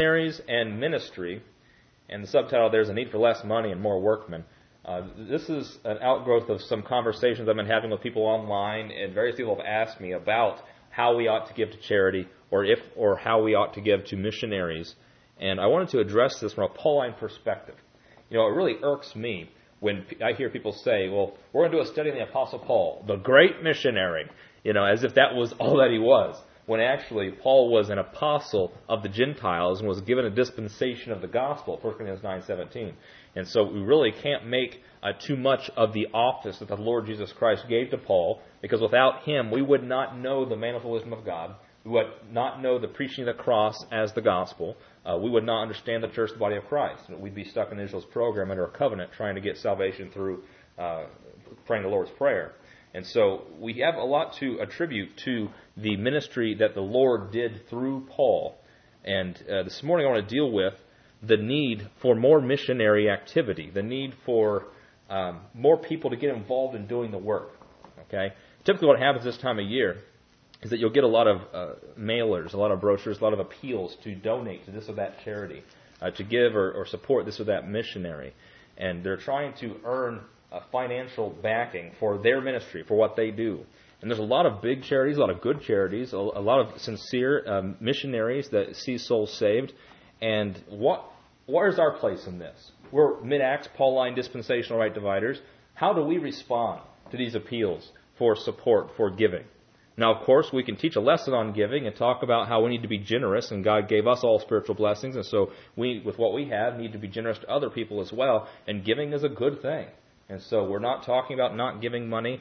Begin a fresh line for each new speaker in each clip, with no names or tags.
missionaries and ministry, and the subtitle there's a need for less money and more workmen. This is an outgrowth of some conversations I've been having with people online, and various people have asked me about how we ought to give to charity, or how we ought to give to missionaries. And I wanted to address this from a Pauline perspective. It really irks me when I hear people say, well, we're going to do a study on the Apostle Paul, the great missionary, as if that was all that he was. When actually Paul was an apostle of the Gentiles and was given a dispensation of the gospel, 1 Corinthians 9:17. And so we really can't make too much of the office that the Lord Jesus Christ gave to Paul, because without him we would not know the manifold wisdom of God. We would not know the preaching of the cross as the gospel. We would not understand the church, the body of Christ. We'd be stuck in Israel's program under a covenant trying to get salvation through praying the Lord's Prayer. And so we have a lot to attribute to the ministry that the Lord did through Paul. And this morning I want to deal with the need for more missionary activity, the need for more people to get involved in doing the work. Okay? Typically what happens this time of year is that you'll get a lot of mailers, a lot of brochures, a lot of appeals to donate to this or that charity, to give or support this or that missionary. And they're trying to earn financial backing for their ministry, for what they do. And there's a lot of big charities, a lot of good charities, a lot of sincere missionaries that see souls saved. And where's our place in this? We're mid-Acts, Pauline dispensational right dividers. How do we respond to these appeals for support, for giving? Now, of course, we can teach a lesson on giving and talk about how we need to be generous, and God gave us all spiritual blessings, and so we, with what we have, need to be generous to other people as well, and giving is a good thing. And so we're not talking about not giving money.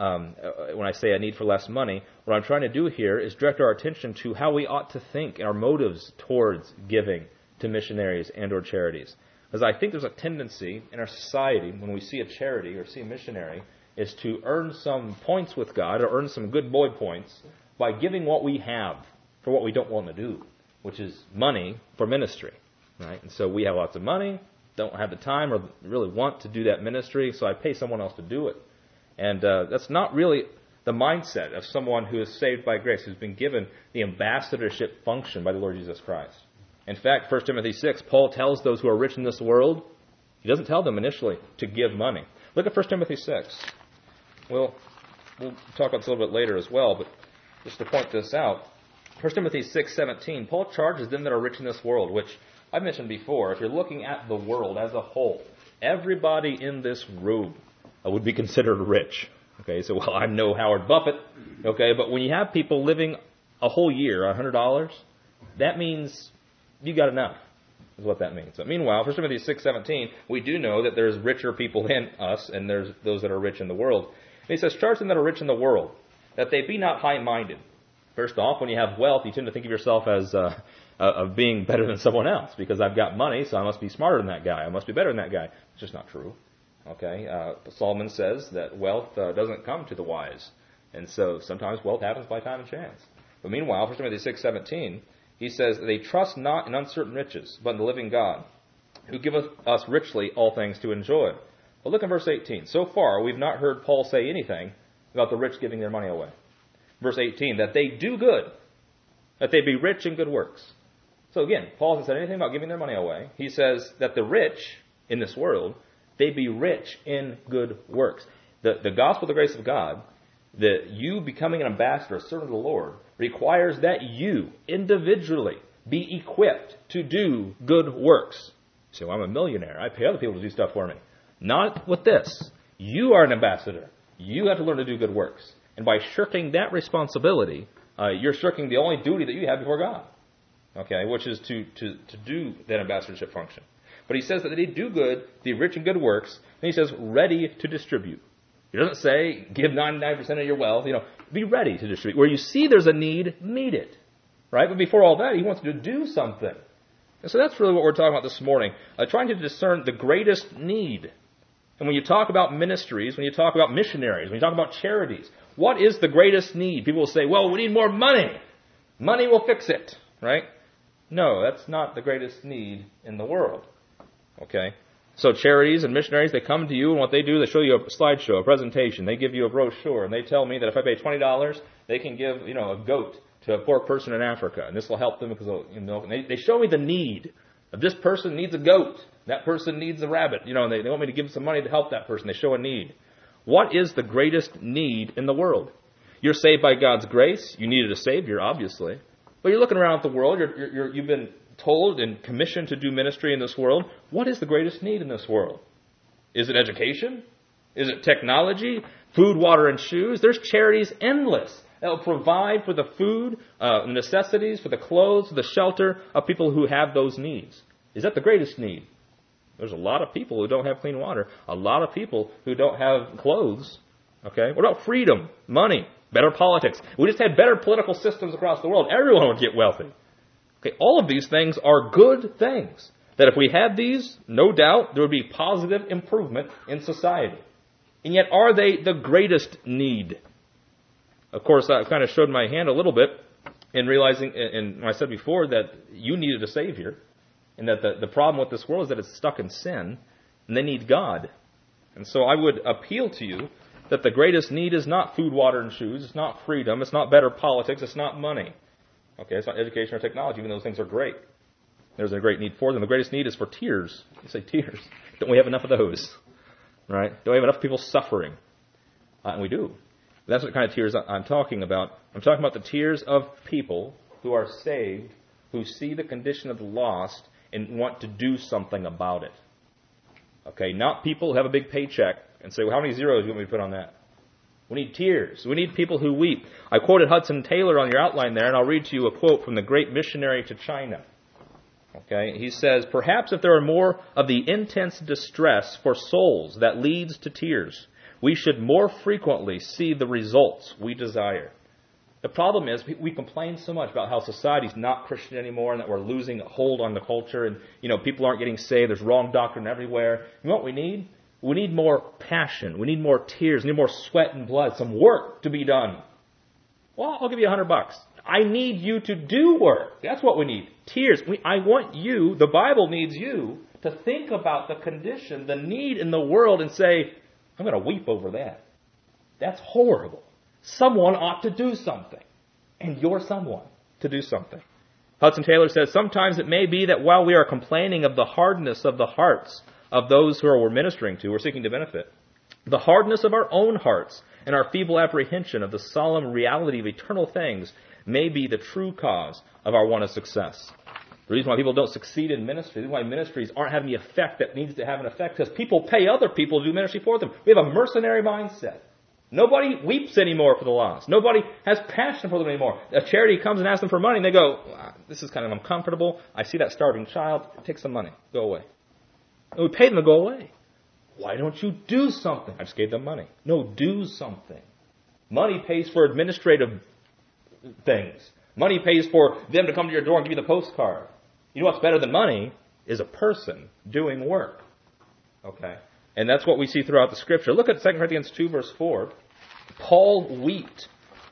When I say a need for less money, what I'm trying to do here is direct our attention to how we ought to think and our motives towards giving to missionaries and or charities. Because I think there's a tendency in our society when we see a charity or see a missionary is to earn some points with God or earn some good boy points by giving what we have for what we don't want to do, which is money for ministry. Right? And so we have lots of money, don't have the time or really want to do that ministry, so I pay someone else to do it. And that's not really the mindset of someone who is saved by grace, who's been given the ambassadorship function by the Lord Jesus Christ. In fact, 1 Timothy 6, Paul tells those who are rich in this world, he doesn't tell them initially to give money. Look at 1 Timothy 6. We'll talk about this a little bit later as well, but just to point this out, 1 Timothy 6:17, Paul charges them that are rich in this world, which I've mentioned before. If you're looking at the world as a whole, everybody in this room would be considered rich. Okay, so well, I'm no Howard Buffett. Okay, but when you have people living a whole year on $100, that means you got enough, is what that means. But meanwhile, 1 Timothy 6:17, we do know that there's richer people than us, and there's those that are rich in the world. And he says, charge them that are rich in the world, that they be not high-minded. First off, when you have wealth, you tend to think of yourself as of being better than someone else, because I've got money, so I must be smarter than that guy. I must be better than that guy. It's just not true. Okay, Solomon says that wealth doesn't come to the wise, and so sometimes wealth happens by time and chance. But meanwhile, 1 Timothy 6:17, he says, they trust not in uncertain riches, but in the living God, who giveth us richly all things to enjoy. But look at verse 18. So far, we've not heard Paul say anything about the rich giving their money away. Verse 18, that they do good, that they be rich in good works. So again, Paul hasn't said anything about giving their money away. He says that the rich in this world, they be rich in good works. The gospel of the grace of God, that you becoming an ambassador, a servant of the Lord, requires that you individually be equipped to do good works. You say, well, I'm a millionaire. I pay other people to do stuff for me. Not with this. You are an ambassador. You have to learn to do good works. And by shirking that responsibility, you're shirking the only duty that you have before God. Okay, which is to do that ambassadorship function. But he says that they do good, the rich in good works, and he says ready to distribute. He doesn't say give 99% of your wealth. Be ready to distribute. Where you see there's a need, meet it. Right? But before all that, he wants to do something. And so that's really what we're talking about this morning, trying to discern the greatest need. And when you talk about ministries, when you talk about missionaries, when you talk about charities, what is the greatest need? People will say, well, we need more money. Money will fix it. Right? No, that's not the greatest need in the world. Okay? So charities and missionaries, they come to you, and what they do, they show you a slideshow, a presentation. They give you a brochure, and they tell me that if I pay $20, they can give, a goat to a poor person in Africa, and this will help them because they show me the need. If this person needs a goat, that person needs a rabbit, and they want me to give them some money to help that person. They show a need. What is the greatest need in the world? You're saved by God's grace. You needed a Savior, obviously. But you're looking around at the world. You've been told and commissioned to do ministry in this world. What is the greatest need in this world? Is it education? Is it technology? Food, water, and shoes? There's charities endless that will provide for the food, the necessities, for the clothes, for the shelter of people who have those needs. Is that the greatest need? There's a lot of people who don't have clean water. A lot of people who don't have clothes. Okay? What about freedom, money, better politics? We just had better political systems across the world. Everyone would get wealthy. Okay, all of these things are good things. That if we had these, no doubt there would be positive improvement in society. And yet, are they the greatest need? Of course, I kind of showed my hand a little bit in realizing, and I said before, that you needed a Savior. And that the problem with this world is that it's stuck in sin, and they need God. And so I would appeal to you that the greatest need is not food, water, and shoes. It's not freedom. It's not better politics. It's not money. Okay, it's not education or technology, even though those things are great. There's a great need for them. The greatest need is for tears. You say tears. Don't we have enough of those? Right? Don't we have enough people suffering? And we do. That's what kind of tears I'm talking about. I'm talking about the tears of people who are saved, who see the condition of the lost, and want to do something about it. Okay, not people who have a big paycheck and say, well, how many zeros do you want me to put on that? We need tears. We need people who weep. I quoted Hudson Taylor on your outline there, and I'll read to you a quote from the great missionary to China. Okay, he says, perhaps if there were more of the intense distress for souls that leads to tears, we should more frequently see the results we desire. The problem is we complain so much about how society's not Christian anymore and that we're losing a hold on the culture and, people aren't getting saved. There's wrong doctrine everywhere. You know what we need? We need more passion. We need more tears. We need more sweat and blood. Some work to be done. Well, I'll give you $100. I need you to do work. That's what we need. Tears. I want you, the Bible needs you, to think about the condition, the need in the world and say, I'm going to weep over that. That's horrible. Someone ought to do something. And you're someone to do something. Hudson Taylor says, sometimes it may be that while we are complaining of the hardness of the hearts of those who we're ministering to, we're seeking to benefit, the hardness of our own hearts and our feeble apprehension of the solemn reality of eternal things may be the true cause of our want of success. The reason why people don't succeed in ministry, the reason why ministries aren't having the effect that needs to have an effect, because people pay other people to do ministry for them. We have a mercenary mindset. Nobody weeps anymore for the lost. Nobody has passion for them anymore. A charity comes and asks them for money, and they go, this is kind of uncomfortable. I see that starving child. Take some money. Go away. And we pay them to go away. Why don't you do something? I just gave them money. No, do something. Money pays for administrative things. Money pays for them to come to your door and give you the postcard. You know what's better than money is a person doing work. Okay? And that's what we see throughout the Scripture. Look at 2 Corinthians 2, verse 4. Paul wept.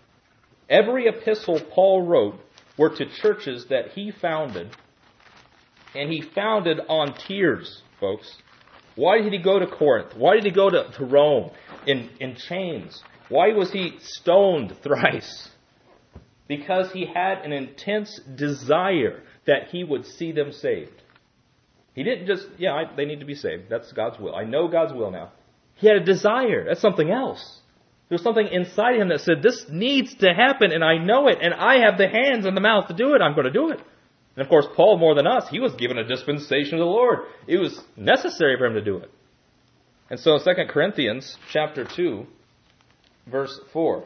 Every epistle Paul wrote were to churches that he founded, and he founded on tears, folks. Why did he go to Corinth? Why did he go to Rome in chains? Why was he stoned thrice? Because he had an intense desire that he would see them saved. He didn't just, they need to be saved. That's God's will. I know God's will now. He had a desire. That's something else. There's something inside him that said, this needs to happen, and I know it, and I have the hands and the mouth to do it. I'm going to do it. And of course, Paul, more than us, he was given a dispensation of the Lord. It was necessary for him to do it. And so 2 Corinthians chapter 2, verse 4,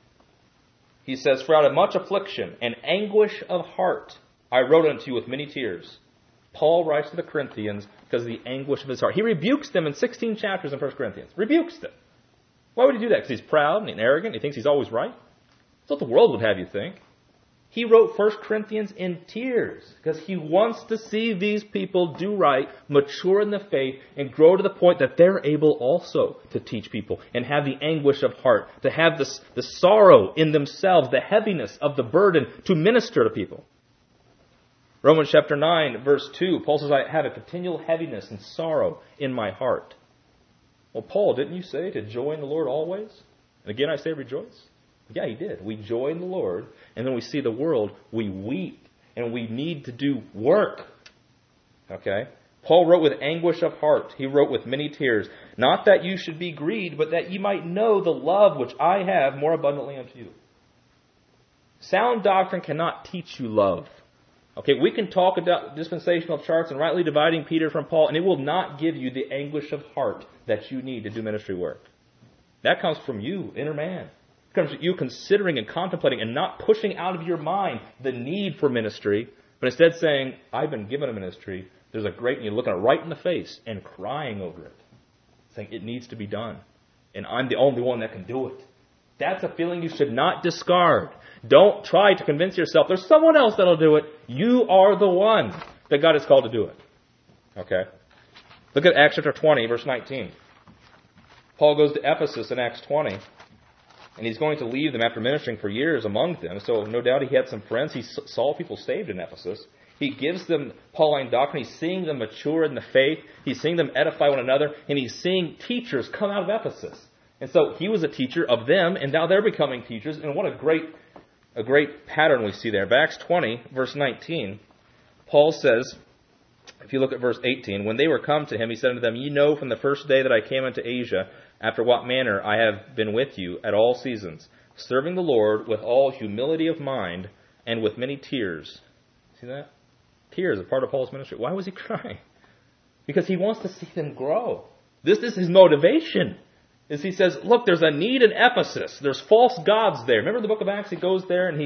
he says, for out of much affliction and anguish of heart I wrote unto you with many tears. Paul writes to the Corinthians because of the anguish of his heart. He rebukes them in 16 chapters in 1 Corinthians. Rebukes them. Why would he do that? Because he's proud and arrogant? He thinks he's always right? That's what the world would have you think. He wrote 1 Corinthians in tears because he wants to see these people do right, mature in the faith, and grow to the point that they're able also to teach people and have the anguish of heart, to have the sorrow in themselves, the heaviness of the burden to minister to people. Romans chapter 9, verse 2, Paul says, I have a continual heaviness and sorrow in my heart. Well, Paul, didn't you say to joy in the Lord always? And again I say rejoice. Yeah, he did. We joy in the Lord, and then we see the world, we weep, and we need to do work. Okay? Paul wrote with anguish of heart. He wrote with many tears. Not that you should be grieved, but that you might know the love which I have more abundantly unto you. Sound doctrine cannot teach you love. Okay, we can talk about dispensational charts and rightly dividing Peter from Paul, and it will not give you the anguish of heart that you need to do ministry work. That comes from you, inner man. It comes from you considering and contemplating and not pushing out of your mind the need for ministry, but instead saying, I've been given a ministry. There's a great need. Looking it right in the face and crying over it. Saying it needs to be done. And I'm the only one that can do it. That's a feeling you should not discard. Don't try to convince yourself there's someone else that'll do it. You are the one that God has called to do it. Okay? Look at Acts chapter 20, verse 19. Paul goes to Ephesus in Acts 20, and he's going to leave them after ministering for years among them. So no doubt he had some friends. He saw people saved in Ephesus. He gives them Pauline doctrine. He's seeing them mature in the faith. He's seeing them edify one another. And he's seeing teachers come out of Ephesus. And so he was a teacher of them, and now they're becoming teachers. And what a great pattern we see there. But Acts 20, verse 19, Paul says, if you look at verse 18, when they were come to him, he said unto them, Ye know from the first day that I came into Asia, after what manner I have been with you at all seasons, serving the Lord with all humility of mind and with many tears. See that? Tears are part of Paul's ministry. Why was he crying? Because he wants to see them grow. This is his motivation. Is he says, look, there's a need in Ephesus. There's false gods there. Remember the book of Acts? He goes there and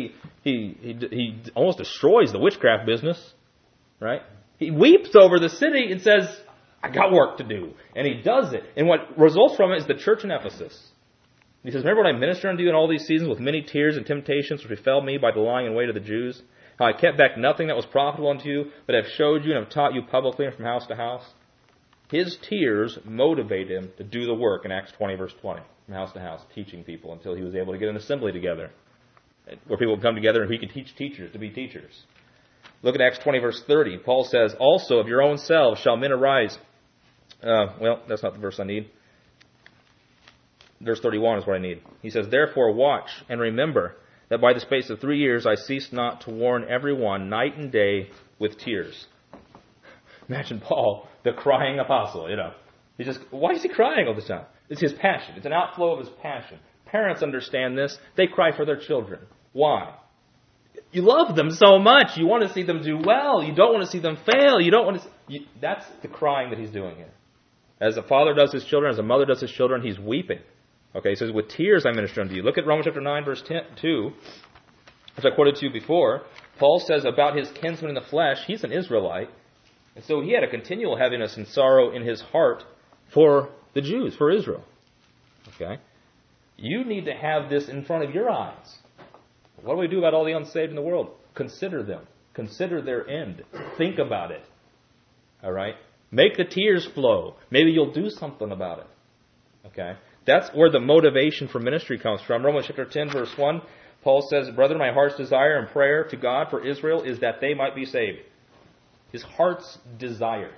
he almost destroys the witchcraft business. Right? He weeps over the city and says, I got work to do. And he does it. And what results from it is the church in Ephesus. He says, remember when I ministered unto you in all these seasons with many tears and temptations which befell me by the lying in wait of the Jews? How I kept back nothing that was profitable unto you, but have showed you and have taught you publicly and from house to house. His tears motivate him to do the work in Acts 20, verse 20, from house to house, teaching people until he was able to get an assembly together, where people would come together and he could teach teachers to be teachers. Look at Acts 20, verse 30. Paul says, also of your own selves shall men arise. Well, that's not the verse I need. Verse 31 is what I need. He says, therefore watch and remember that by the space of 3 years I ceased not to warn everyone night and day with tears. Imagine Paul, the crying apostle, He just, why is he crying all the time? It's his passion. It's an outflow of his passion. Parents understand this. They cry for their children. Why? You love them so much. You want to see them do well. You don't want to see them fail. You don't want to. That's the crying that he's doing here. As a father does his children, as a mother does his children, he's weeping. Okay, he says, with tears I minister unto you. Look at Romans chapter 9, verse 2, which I quoted to you before. Paul says about his kinsman in the flesh, he's an Israelite. And so he had a continual heaviness and sorrow in his heart for the Jews, for Israel. Okay? You need to have this in front of your eyes. What do we do about all the unsaved in the world? Consider them. Consider their end. Think about it. All right? Make the tears flow. Maybe you'll do something about it. Okay? That's where the motivation for ministry comes from. Romans chapter 10, verse 1, Paul says, Brethren, my heart's desire and prayer to God for Israel is that they might be saved. His heart's desire.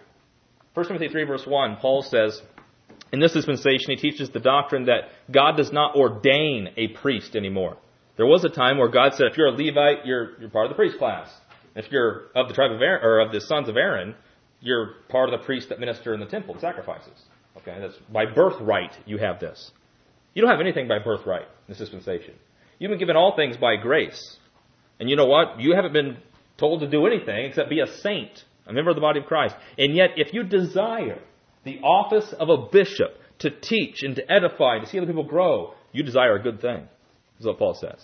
1 Timothy 3, verse 1, Paul says, in this dispensation, he teaches the doctrine that God does not ordain a priest anymore. There was a time where God said, if you're a Levite, you're part of the priest class. If you're of the tribe of Aaron, or of the sons of Aaron, you're part of the priests that minister in the temple and sacrifices. Okay, that's by birthright you have this. You don't have anything by birthright in this dispensation. You've been given all things by grace. And you know what? You haven't been told to do anything except be a saint, a member of the body of Christ. And yet, if you desire the office of a bishop to teach and to edify, to see other people grow, you desire a good thing. This is what Paul says.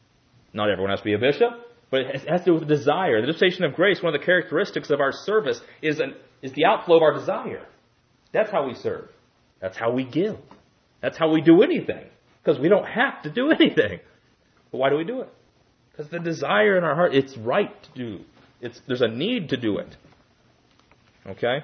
Not everyone has to be a bishop, but it has to do with desire. The dispensation of grace, one of the characteristics of our service is the outflow of our desire. That's how we serve. That's how we give. That's how we do anything. Because we don't have to do anything. But why do we do it? Because the desire in our heart, it's right to do. There's a need to do it. Okay?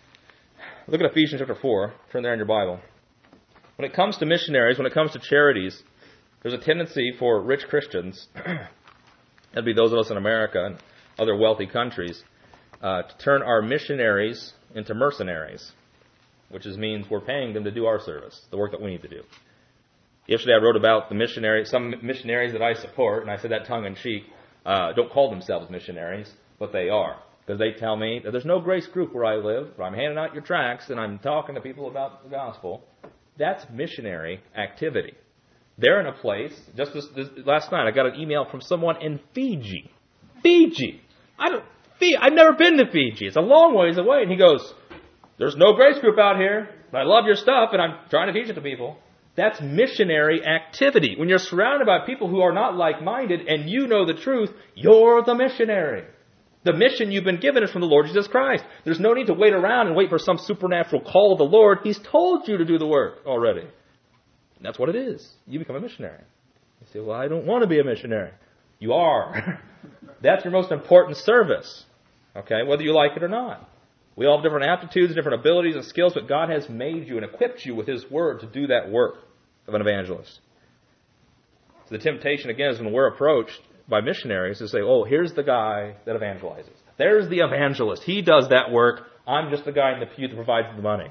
Look at Ephesians chapter 4. Turn there in your Bible. When it comes to missionaries, when it comes to charities, there's a tendency for rich Christians, that'd be those of us in America and other wealthy countries, to turn our missionaries into mercenaries, which means we're paying them to do our service, the work that we need to do. Yesterday I wrote about some missionaries that I support, and I said that tongue-in-cheek, don't call themselves missionaries, but they are. Because they tell me that there's no grace group where I live, but I'm handing out your tracts and I'm talking to people about the gospel. That's missionary activity. They're in a place, just last night I got an email from someone in Fiji. Fiji! I've never been to Fiji. It's a long ways away. And he goes, there's no grace group out here, but I love your stuff and I'm trying to teach it to people. That's missionary activity. When you're surrounded by people who are not like-minded and you know the truth, you're the missionary. The mission you've been given is from the Lord Jesus Christ. There's no need to wait around and wait for some supernatural call of the Lord. He's told you to do the work already. And that's what it is. You become a missionary. You say, well, I don't want to be a missionary. You are. That's your most important service. Okay, whether you like it or not. We all have different aptitudes, different abilities and skills, but God has made you and equipped you with His Word to do that work of an evangelist. So the temptation, again, is when we're approached by missionaries to say, oh, here's the guy that evangelizes. There's the evangelist. He does that work. I'm just the guy in the pew that provides the money.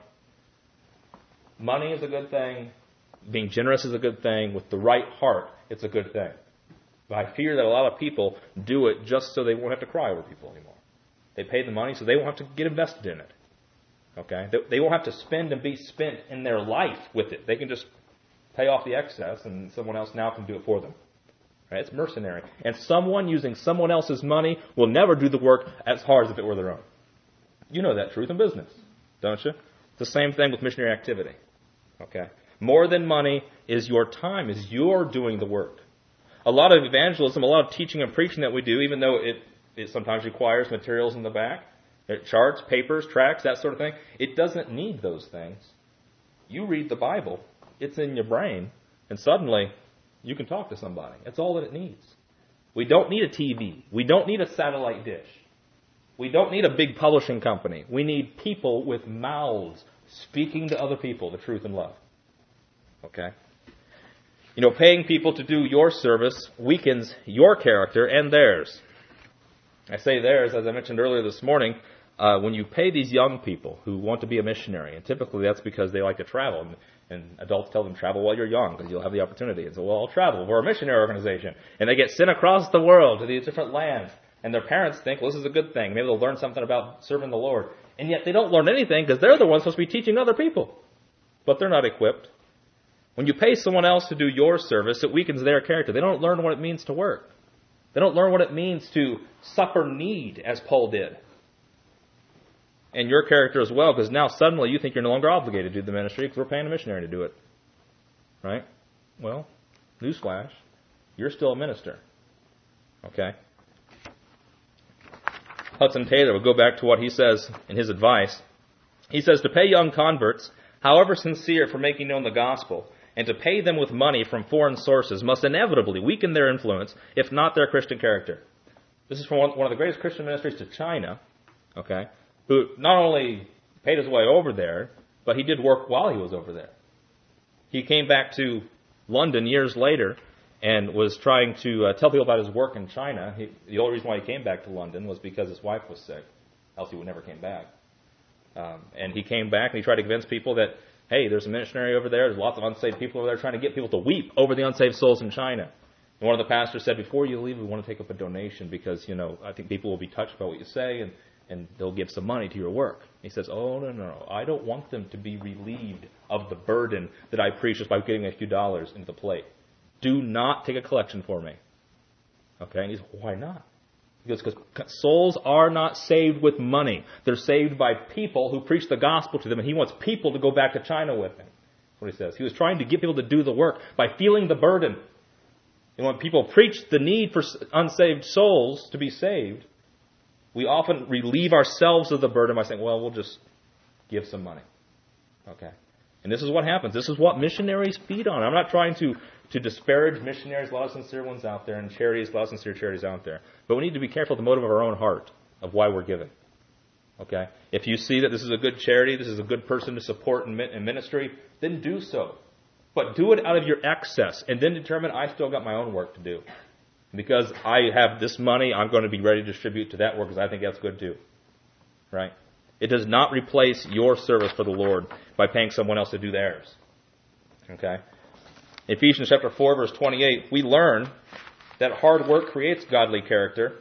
Money is a good thing. Being generous is a good thing. With the right heart, it's a good thing. But I fear that a lot of people do it just so they won't have to cry over people anymore. They pay the money so they won't have to get invested in it. Okay? They won't have to spend and be spent in their life with it. They can just pay off the excess and someone else now can do it for them. Right? It's mercenary. And someone using someone else's money will never do the work as hard as if it were their own. You know that truth in business, don't you? It's the same thing with missionary activity. Okay? More than money is your time, is your doing the work. A lot of evangelism, a lot of teaching and preaching that we do, even though it sometimes requires materials in the back, charts, papers, tracts, that sort of thing. It doesn't need those things. You read the Bible, it's in your brain, and suddenly you can talk to somebody. That's all that it needs. We don't need a TV. We don't need a satellite dish. We don't need a big publishing company. We need people with mouths speaking to other people the truth and love. Okay? You know, paying people to do your service weakens your character and theirs. I say theirs, as I mentioned earlier this morning, when you pay these young people who want to be a missionary, and typically that's because they like to travel, and adults tell them travel while you're young because you'll have the opportunity. And so, well, I'll travel. We're a missionary organization. And they get sent across the world to these different lands. And their parents think, well, this is a good thing. Maybe they'll learn something about serving the Lord. And yet they don't learn anything because they're the ones supposed to be teaching other people. But they're not equipped. When you pay someone else to do your service, it weakens their character. They don't learn what it means to work. They don't learn what it means to suffer need, as Paul did. And your character as well, because now suddenly you think you're no longer obligated to do the ministry because we're paying a missionary to do it. Right? Well, newsflash, you're still a minister. Okay? Hudson Taylor will go back to what he says in his advice. He says, to pay young converts, however sincere, for making known the gospel, and to pay them with money from foreign sources must inevitably weaken their influence, if not their Christian character. This is from one of the greatest Christian ministries to China, okay, who not only paid his way over there, but he did work while he was over there. He came back to London years later and was trying to tell people about his work in China. The only reason why he came back to London was because his wife was sick, else he would never came back. And he came back and he tried to convince people that, hey, there's a missionary over there. There's lots of unsaved people over there, trying to get people to weep over the unsaved souls in China. And one of the pastors said, before you leave, we want to take up a donation because, I think people will be touched by what you say and they'll give some money to your work. He says, oh, no. I don't want them to be relieved of the burden that I preach just by getting a few dollars into the plate. Do not take a collection for me. Okay? And he says, why not? He goes, because souls are not saved with money. They're saved by people who preach the gospel to them, and he wants people to go back to China with him. That's what he says. He was trying to get people to do the work by feeling the burden. And when people preach the need for unsaved souls to be saved, we often relieve ourselves of the burden by saying, well, we'll just give some money. Okay? And this is what happens. This is what missionaries feed on. I'm not trying to disparage missionaries, a lot of sincere ones out there, and charities, a lot of sincere charities out there. But we need to be careful of the motive of our own heart, of why we're giving. Okay? If you see that this is a good charity, this is a good person to support in ministry, then do so. But do it out of your excess, and then determine, I still got my own work to do. Because I have this money, I'm going to be ready to distribute to that work because I think that's good too. Right? It does not replace your service for the Lord by paying someone else to do theirs. Okay? Ephesians chapter 4, verse 28, we learn that hard work creates godly character.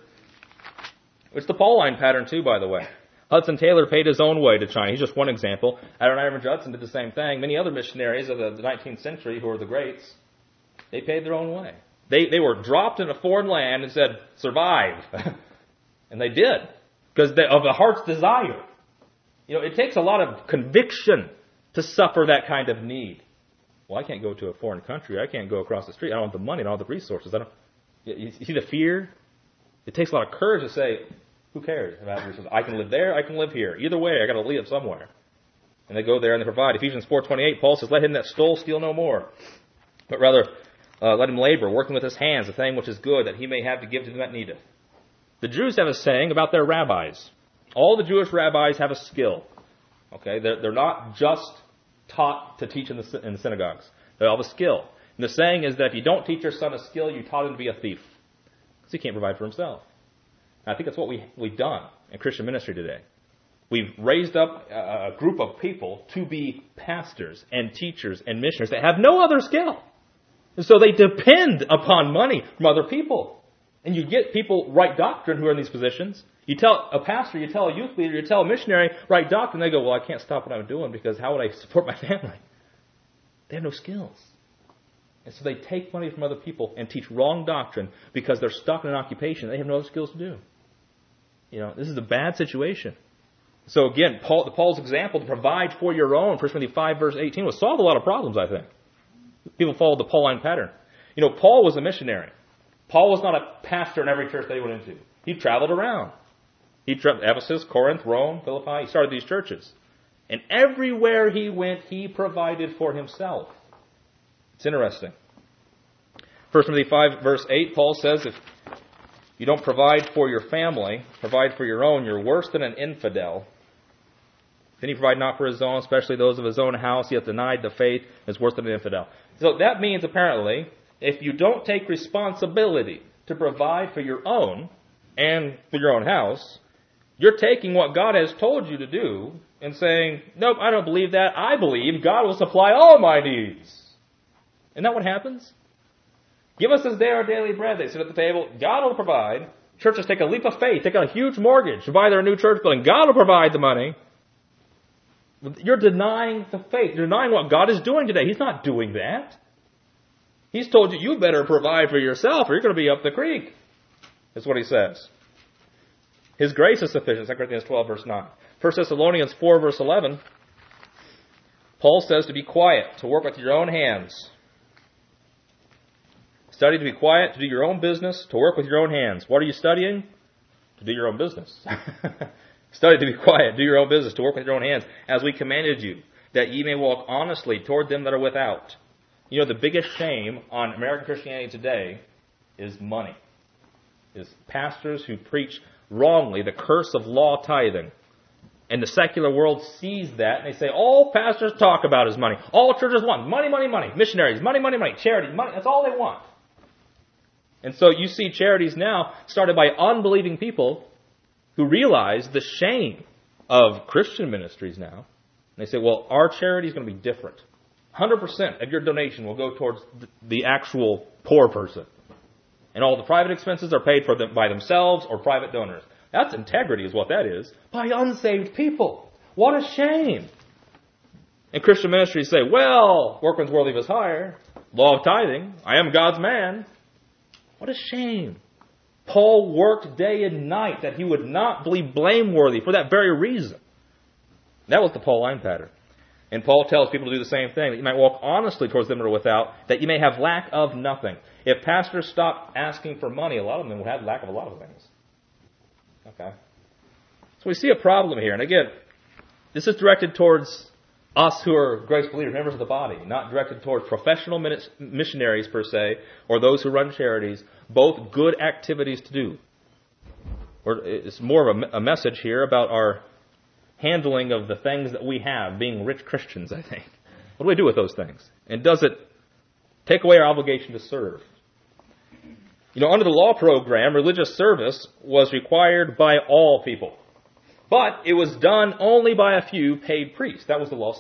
It's the Pauline pattern too, by the way. Hudson Taylor paid his own way to China. He's just one example. Adoniram Judson did the same thing. Many other missionaries of the 19th century who were the greats, they paid their own way. They were dropped in a foreign land and said, survive. And they did, because of the heart's desire. You know, it takes a lot of conviction to suffer that kind of need. Well, I can't go to a foreign country. I can't go across the street. I don't have the money. I don't have the resources. You see the fear? It takes a lot of courage to say, who cares about resources? I can live there. I can live here. Either way, I got to live somewhere. And they go there and they provide. Ephesians 4:28, Paul says, let him that stole steal no more, but rather let him labor, working with his hands, the thing which is good, that he may have to give to them that needeth. The Jews have a saying about their rabbis. All the Jewish rabbis have a skill. Okay, they're not just taught to teach in the synagogues. They all have a skill. And the saying is that if you don't teach your son a skill, you taught him to be a thief, because he can't provide for himself. And I think that's what we've done in Christian ministry today. We've raised up a group of people to be pastors and teachers and missionaries that have no other skill. And so they depend upon money from other people. And you get people right doctrine who are in these positions. You tell a pastor, you tell a youth leader, you tell a missionary right doctrine, they go, well, I can't stop what I'm doing because how would I support my family? They have no skills. And so they take money from other people and teach wrong doctrine because they're stuck in an occupation they have no other skills to do. You know, this is a bad situation. So again, Paul's example to provide for your own, 1 Timothy 5 verse 18, will solve a lot of problems, I think. People followed the Pauline pattern. You know, Paul was a missionary. Paul was not a pastor in every church that he went into. He traveled around. He traveled Ephesus, Corinth, Rome, Philippi. He started these churches. And everywhere he went, he provided for himself. It's interesting. 1 Timothy 5 verse 8, Paul says, if you don't provide for your family, provide for your own, you're worse than an infidel. If any provide not for his own, especially those of his own house, he hath denied the faith, is worse than an infidel. So that means, apparently, if you don't take responsibility to provide for your own and for your own house, you're taking what God has told you to do and saying, nope, I don't believe that. I believe God will supply all my needs. Isn't that what happens? Give us this day our daily bread. They sit at the table. God will provide. Churches take a leap of faith, take out a huge mortgage to buy their new church building. God will provide the money. You're denying the faith. You're denying what God is doing today. He's not doing that. He's told you, you better provide for yourself or you're going to be up the creek. That's what he says. His grace is sufficient, 2 Corinthians 12, verse 9. 1 Thessalonians 4, verse 11, Paul says to be quiet, to work with your own hands. Study to be quiet, to do your own business, to work with your own hands. What are you studying? To do your own business. Study to be quiet, do your own business, to work with your own hands, as we commanded you, that ye may walk honestly toward them that are without. You know, the biggest shame on American Christianity today is money. Is pastors who preach wrongly the curse of law tithing. And the secular world sees that, and they say, all pastors talk about is money. All churches want money, money, money. Missionaries, money, money, money. Charity, money. That's all they want. And so you see charities now started by unbelieving people who realize the shame of Christian ministries now. And they say, well, our charity is going to be different. 100% of your donation will go towards the actual poor person. And all the private expenses are paid for them by themselves or private donors. That's integrity is what that is. By unsaved people. What a shame. And Christian ministries say, well, workman's worthy of his hire. Law of tithing. I am God's man. What a shame. Paul worked day and night that he would not be blameworthy for that very reason. That was the Pauline pattern. And Paul tells people to do the same thing, that you might walk honestly towards them that are without, that you may have lack of nothing. If pastors stopped asking for money, a lot of them would have lack of a lot of things. Okay? So we see a problem here. And again, this is directed towards us who are grace believers, members of the body, not directed towards professional missionaries per se, or those who run charities, both good activities to do. Or it's more of a message here about our handling of the things that we have, being rich Christians, I think. What do we do with those things? And does it take away our obligation to serve? You know, under the law program, religious service was required by all people. But it was done only by a few paid priests. That was the law system.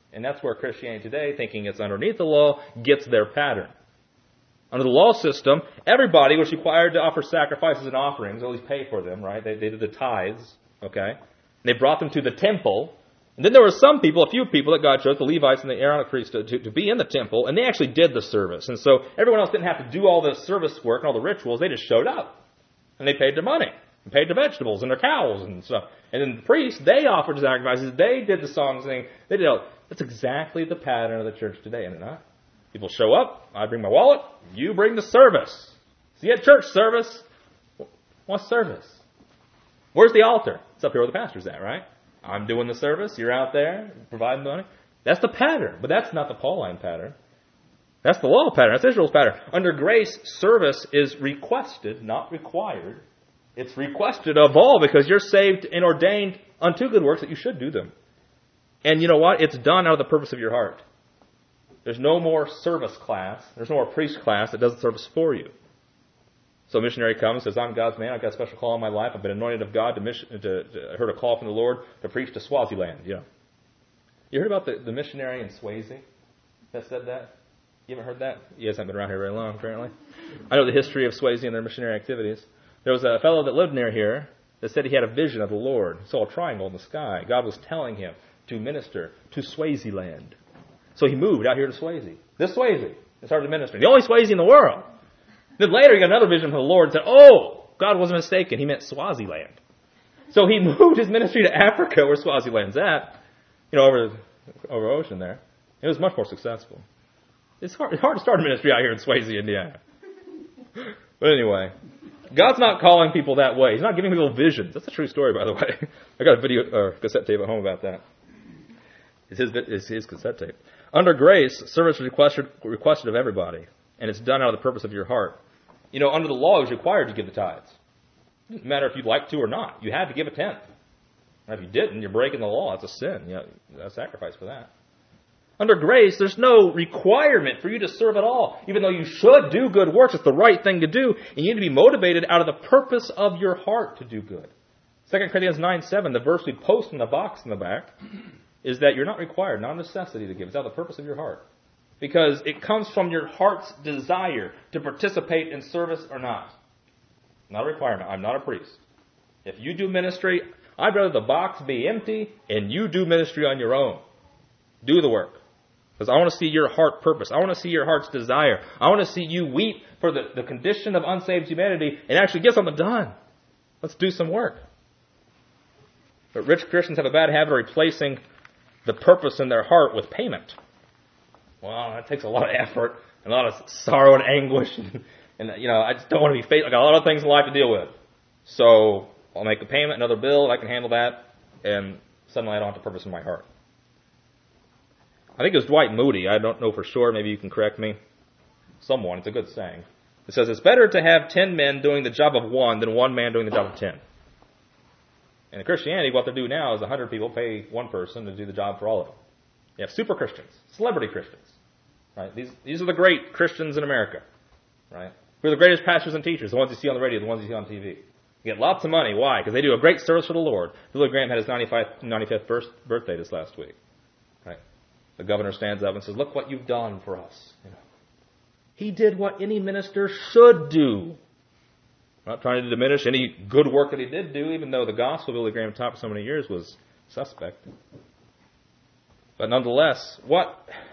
And that's where Christianity today, thinking it's underneath the law, gets their pattern. Under the law system, everybody was required to offer sacrifices and offerings, or at least pay for them, right? They did the tithes, okay? And they brought them to the temple. And then there were some people, a few people that God chose, the Levites and the Aaronic priesthood, to be in the temple, and they actually did the service. And so everyone else didn't have to do all the service work and all the rituals. They just showed up. And they paid their money, and paid their vegetables and their cows and stuff. And then the priests, they offered sacrifices. They did the song singing. They did all. That's exactly the pattern of the church today, isn't it not? People show up. I bring my wallet. You bring the service. See, at church service, what service? Where's the altar? It's up here where the pastor's at, right? I'm doing the service. You're out there providing money. That's the pattern. But that's not the Pauline pattern. That's the law pattern. That's Israel's pattern. Under grace, service is requested, not required. It's requested of all because you're saved and ordained unto good works that you should do them. And you know what? It's done out of the purpose of your heart. There's no more service class. There's no more priest class that does the service for you. So a missionary comes and says, I'm God's man. I've got a special call in my life. I've been anointed of God I heard a call from the Lord to preach to Swaziland. You heard about the missionary in Swayze that said that? You haven't heard that? You guys haven't been around here very long, apparently. I know the history of Swayze and their missionary activities. There was a fellow that lived near here that said he had a vision of the Lord. He saw a triangle in the sky. God was telling him to minister to Swaziland. So he moved out here to Swayze. This Swayze. And started ministering. The only Swayze in the world. Then later he got another vision from the Lord and said, oh, God wasn't mistaken. He meant Swaziland. So he moved his ministry to Africa, where Swaziland's at, over ocean there. It was much more successful. It's hard to start a ministry out here in Swayze, Indiana. But anyway, God's not calling people that way. He's not giving people visions. That's a true story, by the way. I got a video or cassette tape at home about that. It's his cassette tape. Under grace, service is requested of everybody, and it's done out of the purpose of your heart. Under the law, it was required to give the tithes. It doesn't matter if you'd like to or not. You had to give a tenth. And if you didn't, you're breaking the law. That's a sin. You got to sacrifice for that. Under grace, there's no requirement for you to serve at all. Even though you should do good works, it's the right thing to do. And you need to be motivated out of the purpose of your heart to do good. 2 Corinthians 9:7, the verse we post in the box in the back, is that you're not required, not a necessity to give. It's out of the purpose of your heart. Because it comes from your heart's desire to participate in service or not. Not a requirement. I'm not a priest. If you do ministry, I'd rather the box be empty and you do ministry on your own. Do the work. Because I want to see your heart purpose. I want to see your heart's desire. I want to see you weep for the condition of unsaved humanity and actually get something done. Let's do some work. But rich Christians have a bad habit of replacing the purpose in their heart with payment. Well, that takes a lot of effort and a lot of sorrow and anguish. And I just don't want to be faithful. I got a lot of things in life to deal with. So I'll make a payment, another bill, I can handle that. And suddenly I don't have the purpose in my heart. I think it was Dwight Moody. I don't know for sure. Maybe you can correct me. Someone. It's a good saying. It says, it's better to have 10 men doing the job of one than one man doing the job of 10. And in Christianity, what they do now is 100 people pay one person to do the job for all of them. You have super Christians, celebrity Christians. Right? These are the great Christians in America. Right? Who are the greatest pastors and teachers? The ones you see on the radio, the ones you see on TV. You get lots of money. Why? Because they do a great service for the Lord. Billy Graham had his 95th birthday this last week. Right? The governor stands up and says, look what you've done for us. He did what any minister should do. I'm not trying to diminish any good work that he did do, even though the gospel Billy Graham taught for so many years was suspect. But nonetheless, why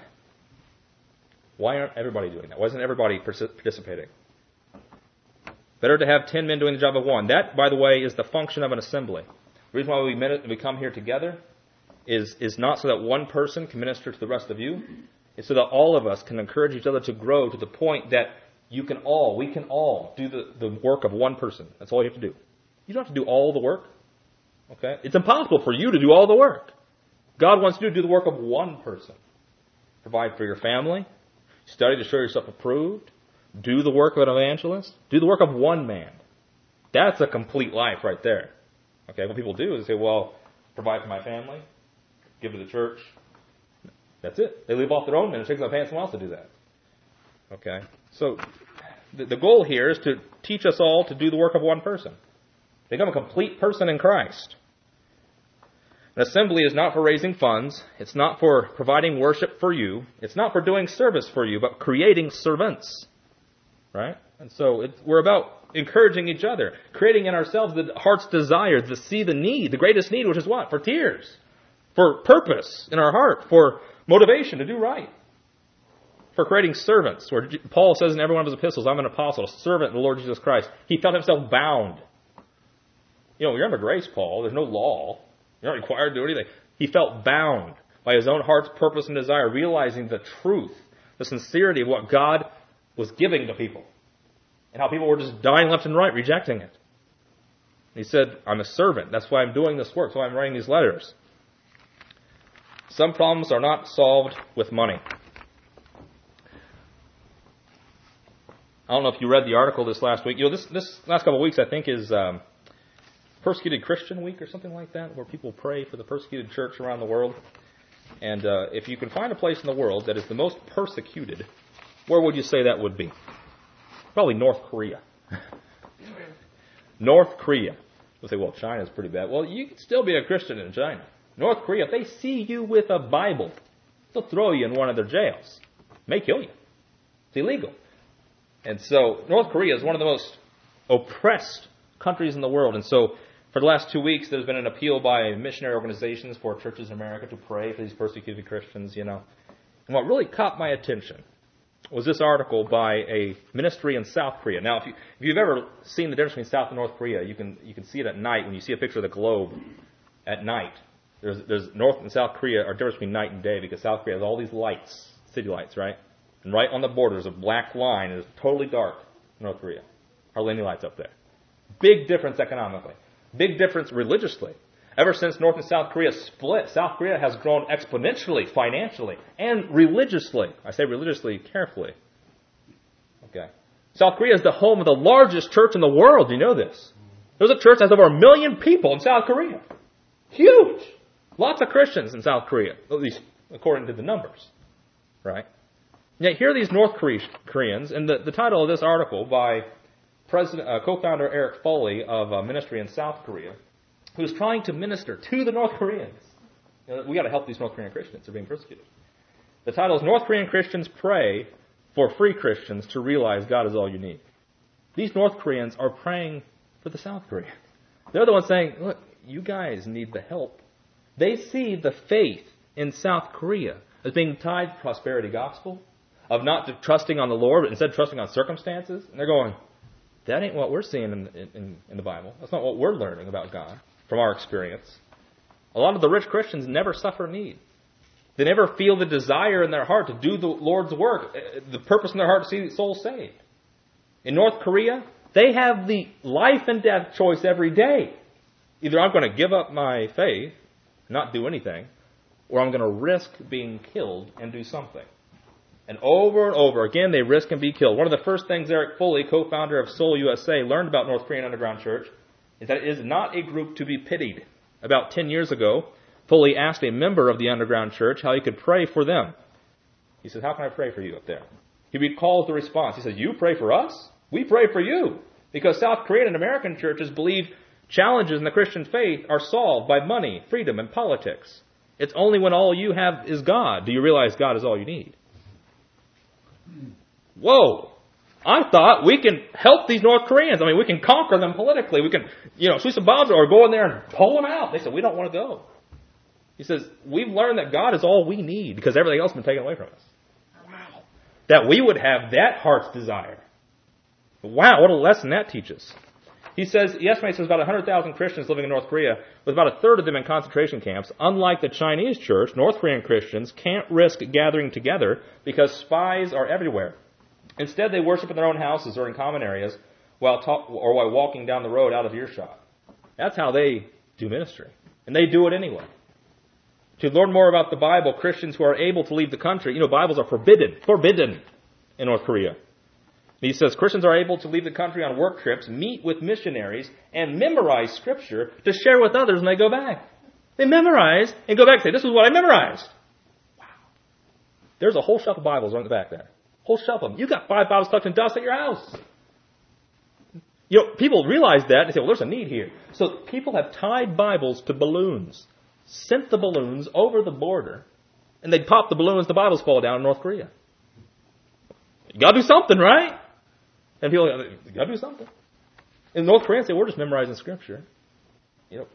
aren't everybody doing that? Why isn't everybody participating? Better to have 10 men doing the job of one. That, by the way, is the function of an assembly. The reason why we come here together is not so that one person can minister to the rest of you. It's so that all of us can encourage each other to grow to the point that we can all do the work of one person. That's all you have to do. You don't have to do all the work. Okay? It's impossible for you to do all the work. God wants you to do the work of one person. Provide for your family. Study to show yourself approved. Do the work of an evangelist. Do the work of one man. That's a complete life right there. Okay, what people do is they say, well, provide for my family, give to the church. That's it. They leave off their own ministry because I'm paying someone else to do that. Okay, so the goal here is to teach us all to do the work of one person. Become a complete person in Christ. An assembly is not for raising funds. It's not for providing worship for you. It's not for doing service for you, but creating servants. Right? And so we're about encouraging each other, creating in ourselves the heart's desire to see the need, the greatest need, which is what? For tears, for purpose in our heart, for motivation to do right, for creating servants. Where Paul says in every one of his epistles, I'm an apostle, a servant of the Lord Jesus Christ. He felt himself bound. You're under grace, Paul. There's no law. You're not required to do anything. He felt bound by his own heart's purpose and desire, realizing the truth, the sincerity of what God was giving to people, and how people were just dying left and right, rejecting it. He said, I'm a servant. That's why I'm doing this work. That's why I'm writing these letters. Some problems are not solved with money. I don't know if you read the article this last week. This last couple of weeks, I think, is Persecuted Christian Week or something like that, where people pray for the persecuted church around the world. And if you can find a place in the world that is the most persecuted, where would you say that would be? Probably North Korea. North Korea. You'll say, well, China's pretty bad. Well, you can still be a Christian in China. North Korea, if they see you with a Bible, they'll throw you in one of their jails. May kill you. It's illegal. And so North Korea is one of the most oppressed countries in the world. And so for the last 2 weeks, there's been an appeal by missionary organizations for churches in America to pray for these persecuted Christians, And what really caught my attention was this article by a ministry in South Korea. Now, if you've ever seen the difference between South and North Korea, you can see it at night when you see a picture of the globe at night. There's North and South Korea are different between night and day because South Korea has all these lights, city lights, right? And right on the border is a black line. It's totally dark in North Korea. Hardly any lights up there. Big difference economically. Big difference religiously. Ever since North and South Korea split, South Korea has grown exponentially, financially, and religiously. I say religiously carefully. Okay. South Korea is the home of the largest church in the world. You know this. There's a church that has over 1 million people in South Korea. Huge. Lots of Christians in South Korea, at least according to the numbers. Right? Yet here are these North Koreans, and the title of this article by co-founder Eric Foley of a ministry in South Korea, who's trying to minister to the North Koreans. We got to help these North Korean Christians. They're being persecuted. The title is North Korean Christians Pray for Free Christians to Realize God is All You Need. These North Koreans are praying for the South Koreans. They're the ones saying, look, you guys need the help. They see the faith in South Korea as being tied to prosperity gospel, of not trusting on the Lord, but instead trusting on circumstances. And they're going, that ain't what we're seeing in the Bible. That's not what we're learning about God from our experience. A lot of the rich Christians never suffer need. They never feel the desire in their heart to do the Lord's work, the purpose in their heart to see souls saved. In North Korea, they have the life and death choice every day. Either I'm going to give up my faith, not do anything, or I'm going to risk being killed and do something. And over again, they risk and be killed. One of the first things Eric Foley, co-founder of Seoul USA, learned about North Korean Underground Church is that it is not a group to be pitied. About 10 years ago, Foley asked a member of the Underground Church how he could pray for them. He said, how can I pray for you up there? He recalls the response. He said, you pray for us? We pray for you. Because South Korean and American churches believe challenges in the Christian faith are solved by money, freedom, and politics. It's only when all you have is God do you realize God is all you need. Whoa! I thought we can help these North Koreans. I mean, we can conquer them politically. We can, shoot some bombs or go in there and pull them out. They said, we don't want to go. He says, we've learned that God is all we need because everything else has been taken away from us. Wow. That we would have that heart's desire. Wow, what a lesson that teaches. He estimates there's about 100,000 Christians living in North Korea, with about a third of them in concentration camps. Unlike the Chinese church, North Korean Christians can't risk gathering together because spies are everywhere. Instead, they worship in their own houses or in common areas while walking down the road out of earshot. That's how they do ministry. And they do it anyway. To learn more about the Bible, Christians who are able to leave the country, Bibles are forbidden in North Korea. He says Christians are able to leave the country on work trips, meet with missionaries, and memorize Scripture to share with others when they go back. They memorize and go back and say, this is what I memorized. Wow. There's a whole shelf of Bibles right in the back there. Whole shelf of them. You got 5 Bibles tucked in dust at your house. People realize that and they say, well, there's a need here. So people have tied Bibles to balloons. sent the balloons over the border, and they'd pop the balloons, the bottles fall down in North Korea. You got to do something, right? And people go, you got to do something. In North Korea, say, we're just memorizing Scripture. Wow.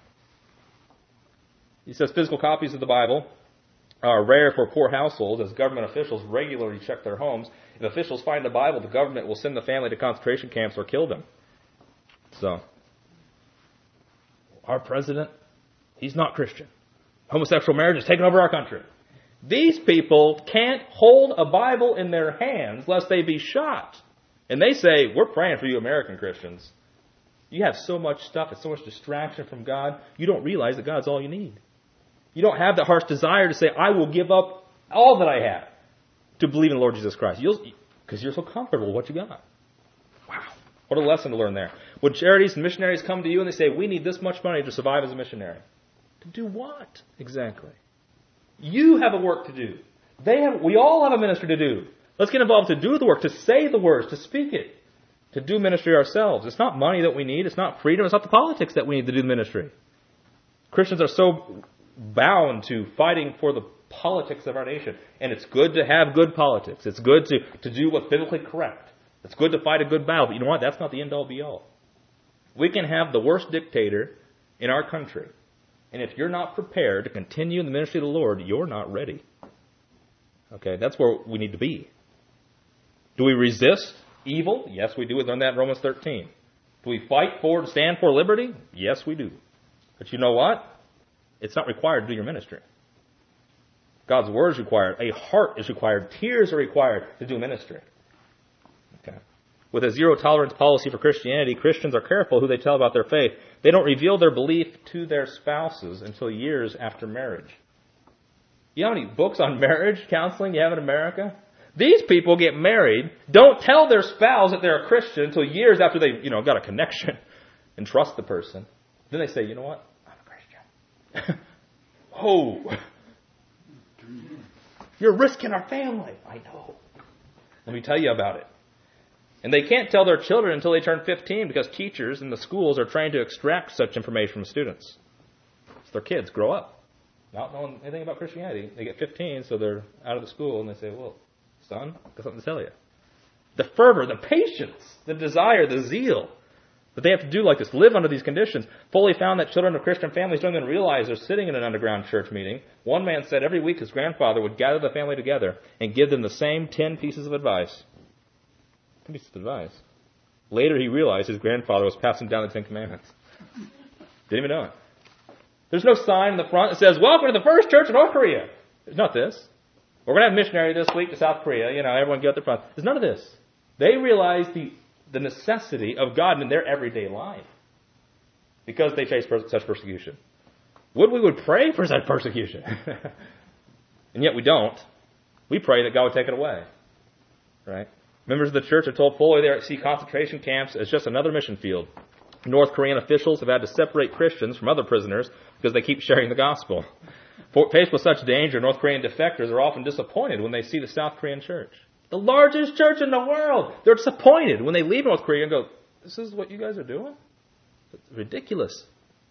He says physical copies of the Bible are rare for poor households, as government officials regularly check their homes. If officials find a Bible, the government will send the family to concentration camps or kill them. So, our president, he's not Christian. Homosexual marriage is taking over our country. These people can't hold a Bible in their hands lest they be shot. And they say, we're praying for you American Christians. You have so much stuff and so much distraction from God, you don't realize that God's all you need. You don't have that harsh desire to say, I will give up all that I have to believe in the Lord Jesus Christ. Because you're so comfortable with what you got. Wow. What a lesson to learn there. When charities and missionaries come to you and they say, we need this much money to survive as a missionary. To do what exactly? You have a work to do. We all have a ministry to do. Let's get involved to do the work, to say the words, to speak it, to do ministry ourselves. It's not money that we need. It's not freedom. It's not the politics that we need to do the ministry. Christians are so bound to fighting for the politics of our nation. And it's good to have good politics. It's good to do what's biblically correct. It's good to fight a good battle. But you know what? That's not the end-all, be-all. We can have the worst dictator in our country. And if you're not prepared to continue in the ministry of the Lord, you're not ready. Okay, that's where we need to be. Do we resist evil? Yes, we do. We learned that in Romans 13. Do we fight for, stand for liberty? Yes, we do. But you know what? It's not required to do your ministry. God's word is required. A heart is required. Tears are required to do ministry. Okay. With a zero-tolerance policy for Christianity, Christians are careful who they tell about their faith. They don't reveal their belief to their spouses until years after marriage. You know how many books on marriage counseling you have in America? These people get married, don't tell their spouse that they're a Christian until years after they've, got a connection and trust the person. Then they say, you know what? I'm a Christian. Oh. You're risking our family. I know. Let me tell you about it. And they can't tell their children until they turn 15 because teachers in the schools are trying to extract such information from students. So their kids grow up not knowing anything about Christianity. They get 15, so they're out of the school, and they say, well, son, I've got something to tell you. The fervor, the patience, the desire, the zeal that they have to do like this, live under these conditions. Foley found that children of Christian families don't even realize they're sitting in an underground church meeting. One man said every week his grandfather would gather the family together and give them the same 10 pieces of advice. 10 pieces of advice. Later he realized his grandfather was passing down the 10 Commandments. Didn't even know it. There's no sign in the front that says, welcome to the first church in North Korea. There's not this. We're going to have a missionary this week to South Korea. Everyone get up the front. There's none of this. They realize the necessity of God in their everyday life because they face such persecution. We would pray for such persecution. And yet we don't. We pray that God would take it away. Right? Members of the church have told Foley they see concentration camps as just another mission field. North Korean officials have had to separate Christians from other prisoners because they keep sharing the gospel. Faced with such danger, North Korean defectors are often disappointed when they see the South Korean church. The largest church in the world. They're disappointed when they leave North Korea and go, this is what you guys are doing? It's ridiculous.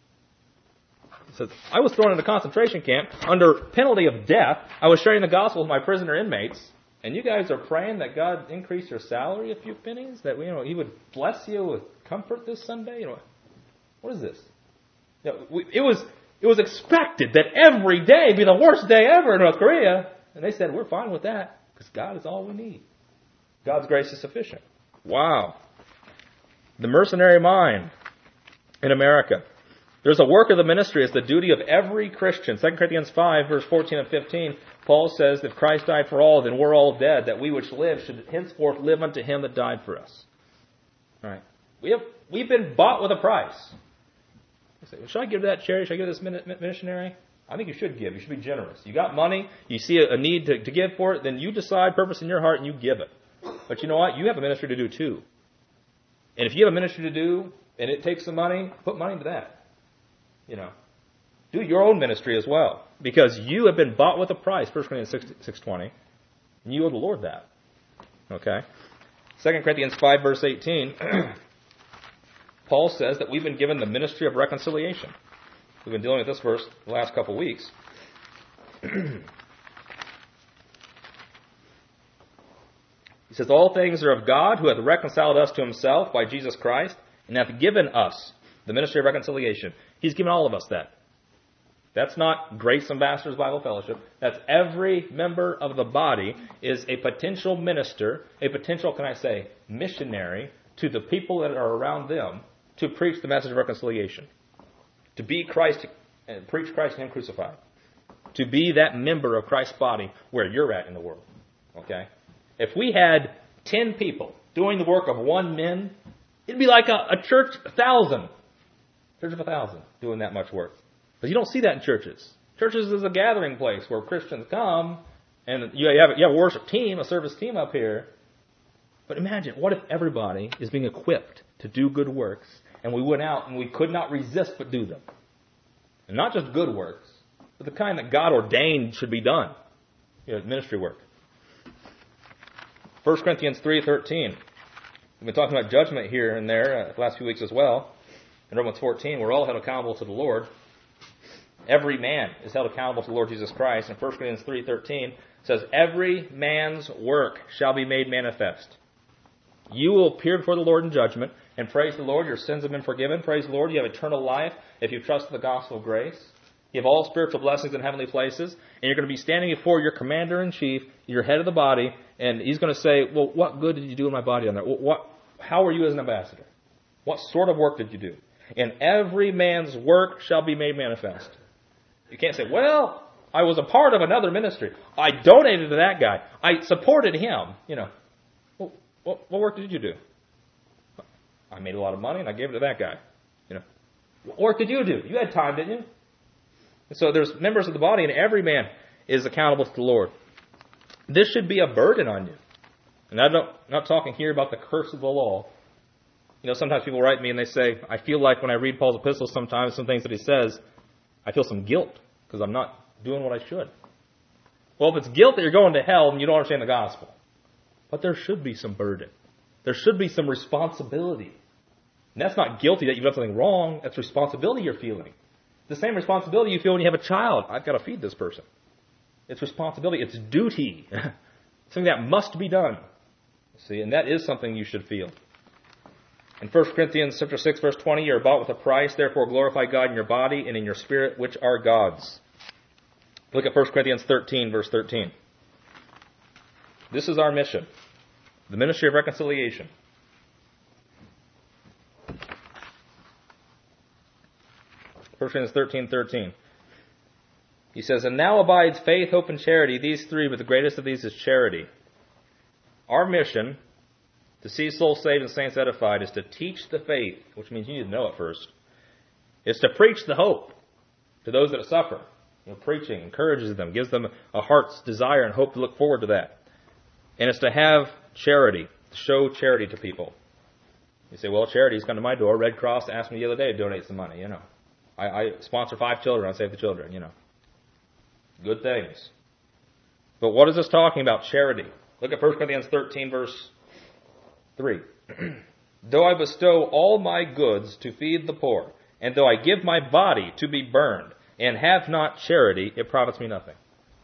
He says, I was thrown in a concentration camp under penalty of death. I was sharing the gospel with my prisoner inmates. And you guys are praying that God increase your salary a few pennies? That He would bless you with comfort this Sunday? What is this? It was expected that every day be the worst day ever in North Korea. And they said, we're fine with that because God is all we need. God's grace is sufficient. Wow. The mercenary mind in America. There's a work of the ministry. It's the duty of every Christian. 2 Corinthians 5, verse 14 and 15, Paul says, if Christ died for all, then we're all dead, that we which live should henceforth live unto him that died for us. All right. We've been bought with a price. You say, well, should I give to that charity? Should I give to this missionary? I think you should give. You should be generous. You got money, you see a need to give for it, then you decide purpose in your heart and you give it. But you know what? You have a ministry to do too. And if you have a ministry to do and it takes some money, put money into that. Do your own ministry as well. Because you have been bought with a price, 1 Corinthians 6:20, and you owe the Lord that. Okay? 2 Corinthians 5, verse 18, Paul says that we've been given the ministry of reconciliation. We've been dealing with this verse the last couple weeks. He says, all things are of God, who hath reconciled us to himself by Jesus Christ, and hath given us the ministry of reconciliation. He's given all of us that. That's not Grace Ambassadors Bible Fellowship. That's every member of the body is a potential minister, a potential, missionary to the people that are around them to preach the message of reconciliation. To be Christ and preach Christ and Him crucified. To be that member of Christ's body where you're at in the world. Okay? If we had 10 people doing the work of one man, it'd be like a church 1,000. Church of 1,000 doing that much work. But you don't see that in churches. Churches is a gathering place where Christians come, and you have a worship team, a service team up here. But imagine, what if everybody is being equipped to do good works, and we went out and we could not resist but do them? And not just good works, but the kind that God ordained should be done. Ministry work. 1 Corinthians 3:13. We've been talking about judgment here and there the last few weeks as well. In Romans 14, we're all held accountable to the Lord. Every man is held accountable to the Lord Jesus Christ. And 1 Corinthians 3:13 says, every man's work shall be made manifest. You will appear before the Lord in judgment, and praise the Lord, your sins have been forgiven. Praise the Lord, you have eternal life if you trust the gospel of grace. You have all spiritual blessings in heavenly places, and you're going to be standing before your commander-in-chief, your head of the body, and he's going to say, well, what good did you do in my body on there? How are you as an ambassador? What sort of work did you do? And every man's work shall be made manifest. You can't say, well, I was a part of another ministry. I donated to that guy. I supported him. What work did you do? I made a lot of money and I gave it to that guy. What work did you do? You had time, didn't you? And so there's members of the body, and every man is accountable to the Lord. This should be a burden on you. And I'm not talking here about the curse of the law. Sometimes people write me and they say, I feel like when I read Paul's epistles sometimes, some things that he says, I feel some guilt because I'm not doing what I should. Well, if it's guilt that you're going to hell, then you don't understand the gospel. But there should be some burden. There should be some responsibility. And that's not guilty that you've done something wrong. That's responsibility you're feeling. The same responsibility you feel when you have a child. I've got to feed this person. It's responsibility. It's duty. Something that must be done. See, and that is something you should feel. In 1 Corinthians chapter 6, verse 20, you're bought with a price, therefore glorify God in your body and in your spirit, which are God's. Look at 1 Corinthians 13, verse 13. This is our mission. The ministry of reconciliation. 1 Corinthians 13:13. He says, and now abides faith, hope, and charity, these three, but the greatest of these is charity. Our mission, to see souls saved and saints edified, is to teach the faith, which means you need to know it first. It's to preach the hope to those that suffer. Preaching encourages them, gives them a heart's desire and hope to look forward to that. And it's to have charity, to show charity to people. You say, well, charity's come to my door. Red Cross asked me the other day to donate some money, I sponsor 5 children on Save the Children, Good things. But what is this talking about, charity? Look at 1 Corinthians 13, verse 3. Though I bestow all my goods to feed the poor, and though I give my body to be burned, and have not charity, it profits me nothing.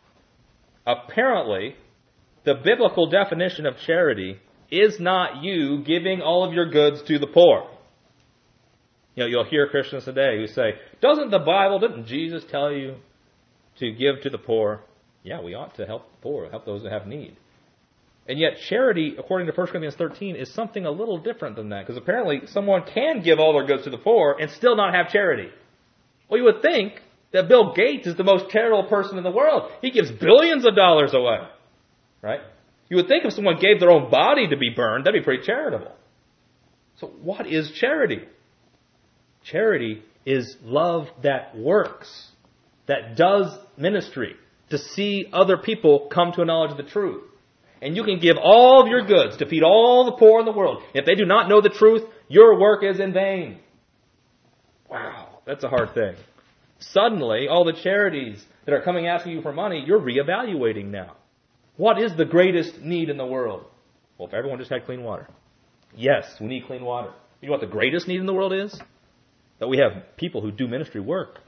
Apparently, the biblical definition of charity is not you giving all of your goods to the poor. You'll hear Christians today who say, didn't Jesus tell you to give to the poor? Yeah, we ought to help the poor, help those that have need. And yet charity, according to 1 Corinthians 13, is something a little different than that. Because apparently someone can give all their goods to the poor and still not have charity. Well, you would think that Bill Gates is the most charitable person in the world. He gives billions of dollars away. Right? You would think if someone gave their own body to be burned, that'd be pretty charitable. So what is charity? Charity is love that works, that does ministry, to see other people come to a knowledge of the truth. And you can give all of your goods to feed all the poor in the world. If they do not know the truth, your work is in vain. Wow, that's a hard thing. Suddenly, all the charities that are coming asking you for money, you're reevaluating now. What is the greatest need in the world? Well, if everyone just had clean water. Yes, we need clean water. You know what the greatest need in the world is? That we have people who do ministry work.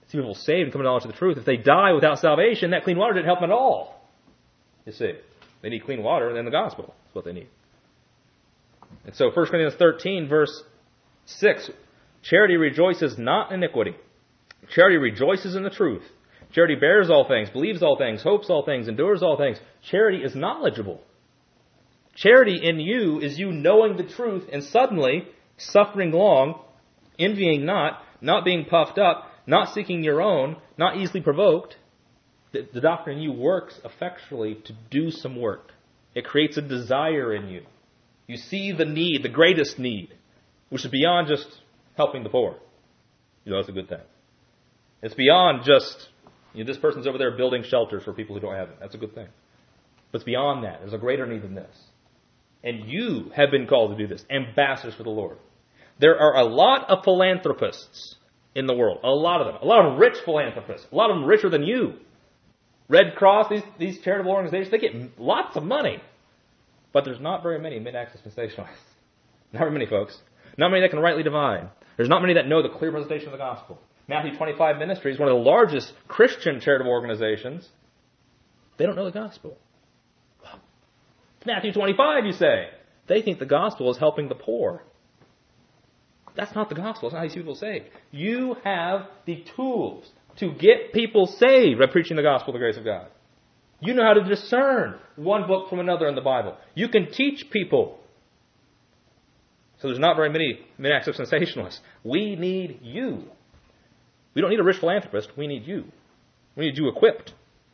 see people saved and come to knowledge of the truth. If they die without salvation, that clean water didn't help them at all. You see, they need clean water and the gospel. That's what they need. And so 1 Corinthians 13, verse 6, charity rejoices not in iniquity. Charity rejoices in the truth. Charity bears all things, believes all things, hopes all things, endures all things. Charity is knowledgeable. Charity in you is you knowing the truth and suddenly suffering long, envying not being puffed up, not seeking your own, not easily provoked. The doctrine in you works effectually to do some work. It creates a desire in you. You see the need, the greatest need, which is beyond just helping the poor. That's a good thing. It's beyond just, this person's over there building shelters for people who don't have it. That's a good thing. But it's beyond that. There's a greater need than this. And you have been called to do this, ambassadors for the Lord. There are a lot of philanthropists in the world. A lot of them. A lot of rich philanthropists. A lot of them richer than you. Red Cross, these charitable organizations, they get lots of money. But there's not very many mid-access dispensationalists. Not very many, folks. Not many that can rightly divide. There's not many that know the clear presentation of the gospel. Matthew 25 Ministries, one of the largest Christian charitable organizations, they don't know the gospel. Matthew 25, you say. They think the gospel is helping the poor. That's not the gospel. That's not how you see people saved. You have the tools to get people saved by preaching the gospel of the grace of God. You know how to discern one book from another in the Bible. You can teach people. So there's not very many mid-access sensationalists. We need you. We don't need a rich philanthropist. We need you. We need you equipped.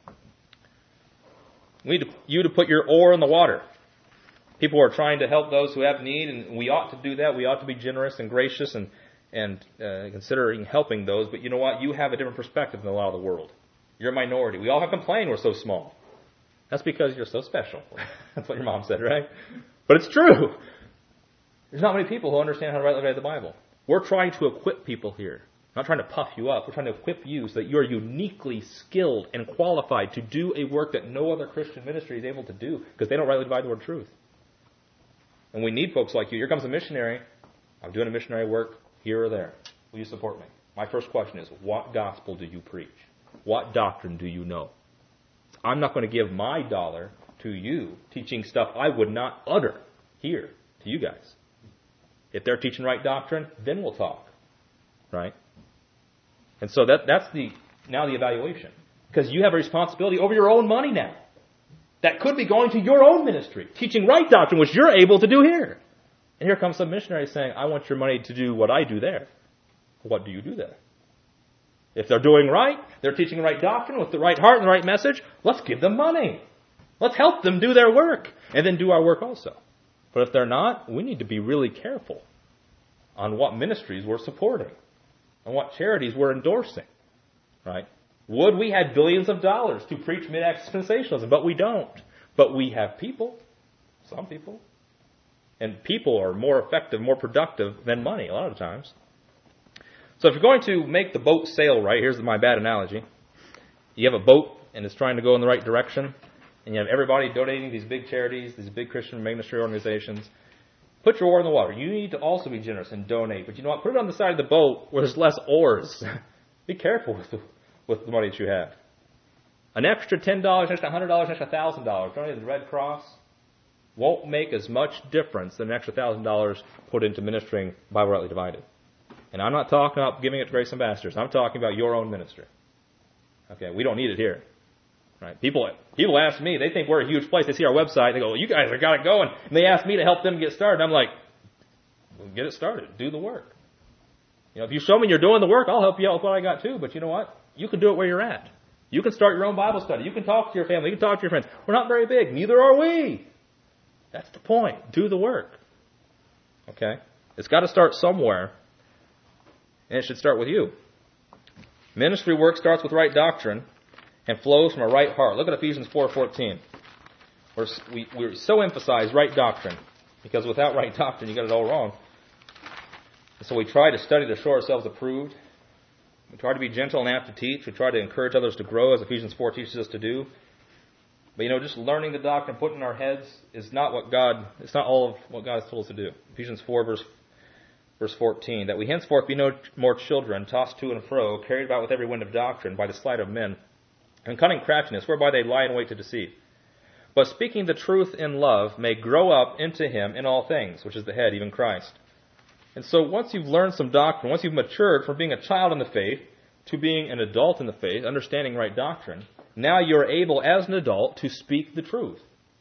We need you to put your oar in the water. People are trying to help those who have need, and we ought to do that. We ought to be generous and gracious and considering helping those. But you know what? You have a different perspective than a lot of the world. You're a minority. We all have complained we're so small. That's because you're so special. That's what your mom said, right? But it's true. There's not many people who understand how to rightly read the Bible. We're trying to equip people here. We're not trying to puff you up. We're trying to equip you so that you're uniquely skilled and qualified to do a work that no other Christian ministry is able to do because they don't rightly divide the word truth. And we need folks like you. Here comes a missionary. I'm doing a missionary work here or there. Will you support me? My first question is, what gospel do you preach? What doctrine do you know? I'm not going to give my dollar to you teaching stuff I would not utter here to you guys. If they're teaching right doctrine, then we'll talk. Right? And so that's the evaluation. Because you have a responsibility over your own money now. That could be going to your own ministry, teaching right doctrine, which you're able to do here. And here comes some missionary saying, I want your money to do what I do there. What do you do there? If they're doing right, they're teaching right doctrine with the right heart and the right message, let's give them money. Let's help them do their work and then do our work also. But if they're not, we need to be really careful on what ministries we're supporting and what charities we're endorsing. Right? Would we had billions of dollars to preach mid-access dispensationalism, but we don't. But we have people, some people. And people are more effective, more productive than money a lot of times. So if you're going to make the boat sail right, here's my bad analogy. You have a boat and it's trying to go in the right direction, and you have everybody donating these big charities, these big Christian ministry organizations. Put your oar in the water. You need to also be generous and donate. But you know what? Put it on the side of the boat where there's less oars. Be careful with the money that you have. An extra $10, an extra $100, an extra $1,000 donated to the Red Cross won't make as much difference than an extra $1,000 put into ministering Bible rightly divided. And I'm not talking about giving it to Grace Ambassadors. I'm talking about your own ministry. Okay, we don't need it here. Right? People ask me, they think we're a huge place. They see our website, they go, well, you guys have got it going. And they ask me to help them get started. I'm like, well, get it started. Do the work. If you show me you're doing the work, I'll help you out with what I got too. But you know what? You can do it where you're at. You can start your own Bible study. You can talk to your family. You can talk to your friends. We're not very big. Neither are we. That's the point. Do the work. Okay? It's got to start somewhere. And it should start with you. Ministry work starts with right doctrine and flows from a right heart. Look at Ephesians 4:14. We so emphasize right doctrine because without right doctrine, you got it all wrong. And so we try to study to show ourselves approved. We try to be gentle and apt to teach. We try to encourage others to grow as Ephesians 4 teaches us to do. But just learning the doctrine, putting in our heads is not all of what God has told us to do. Ephesians 4 verse Verse 14, that we henceforth be no more children, tossed to and fro, carried about with every wind of doctrine by the sleight of men, and cunning craftiness, whereby they lie in wait to deceive. But speaking the truth in love may grow up into him in all things, which is the head, even Christ. And so once you've learned some doctrine, once you've matured from being a child in the faith to being an adult in the faith, understanding right doctrine, now you're able as an adult to speak the truth.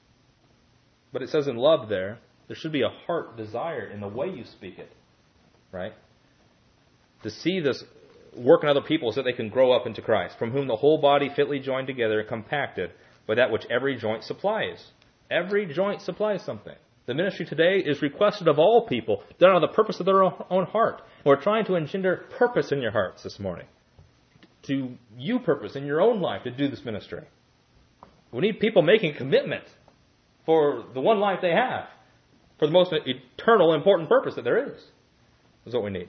But it says in love there should be a heart desire in the way you speak it. Right? To see this work in other people so that they can grow up into Christ, from whom the whole body fitly joined together and compacted by that which every joint supplies. Every joint supplies something. The ministry today is requested of all people, done on the purpose of their own heart. We're trying to engender purpose in your hearts this morning. To you purpose in your own life to do this ministry. We need people making commitment for the one life they have, for the most eternal, important purpose that there is. Is what we need.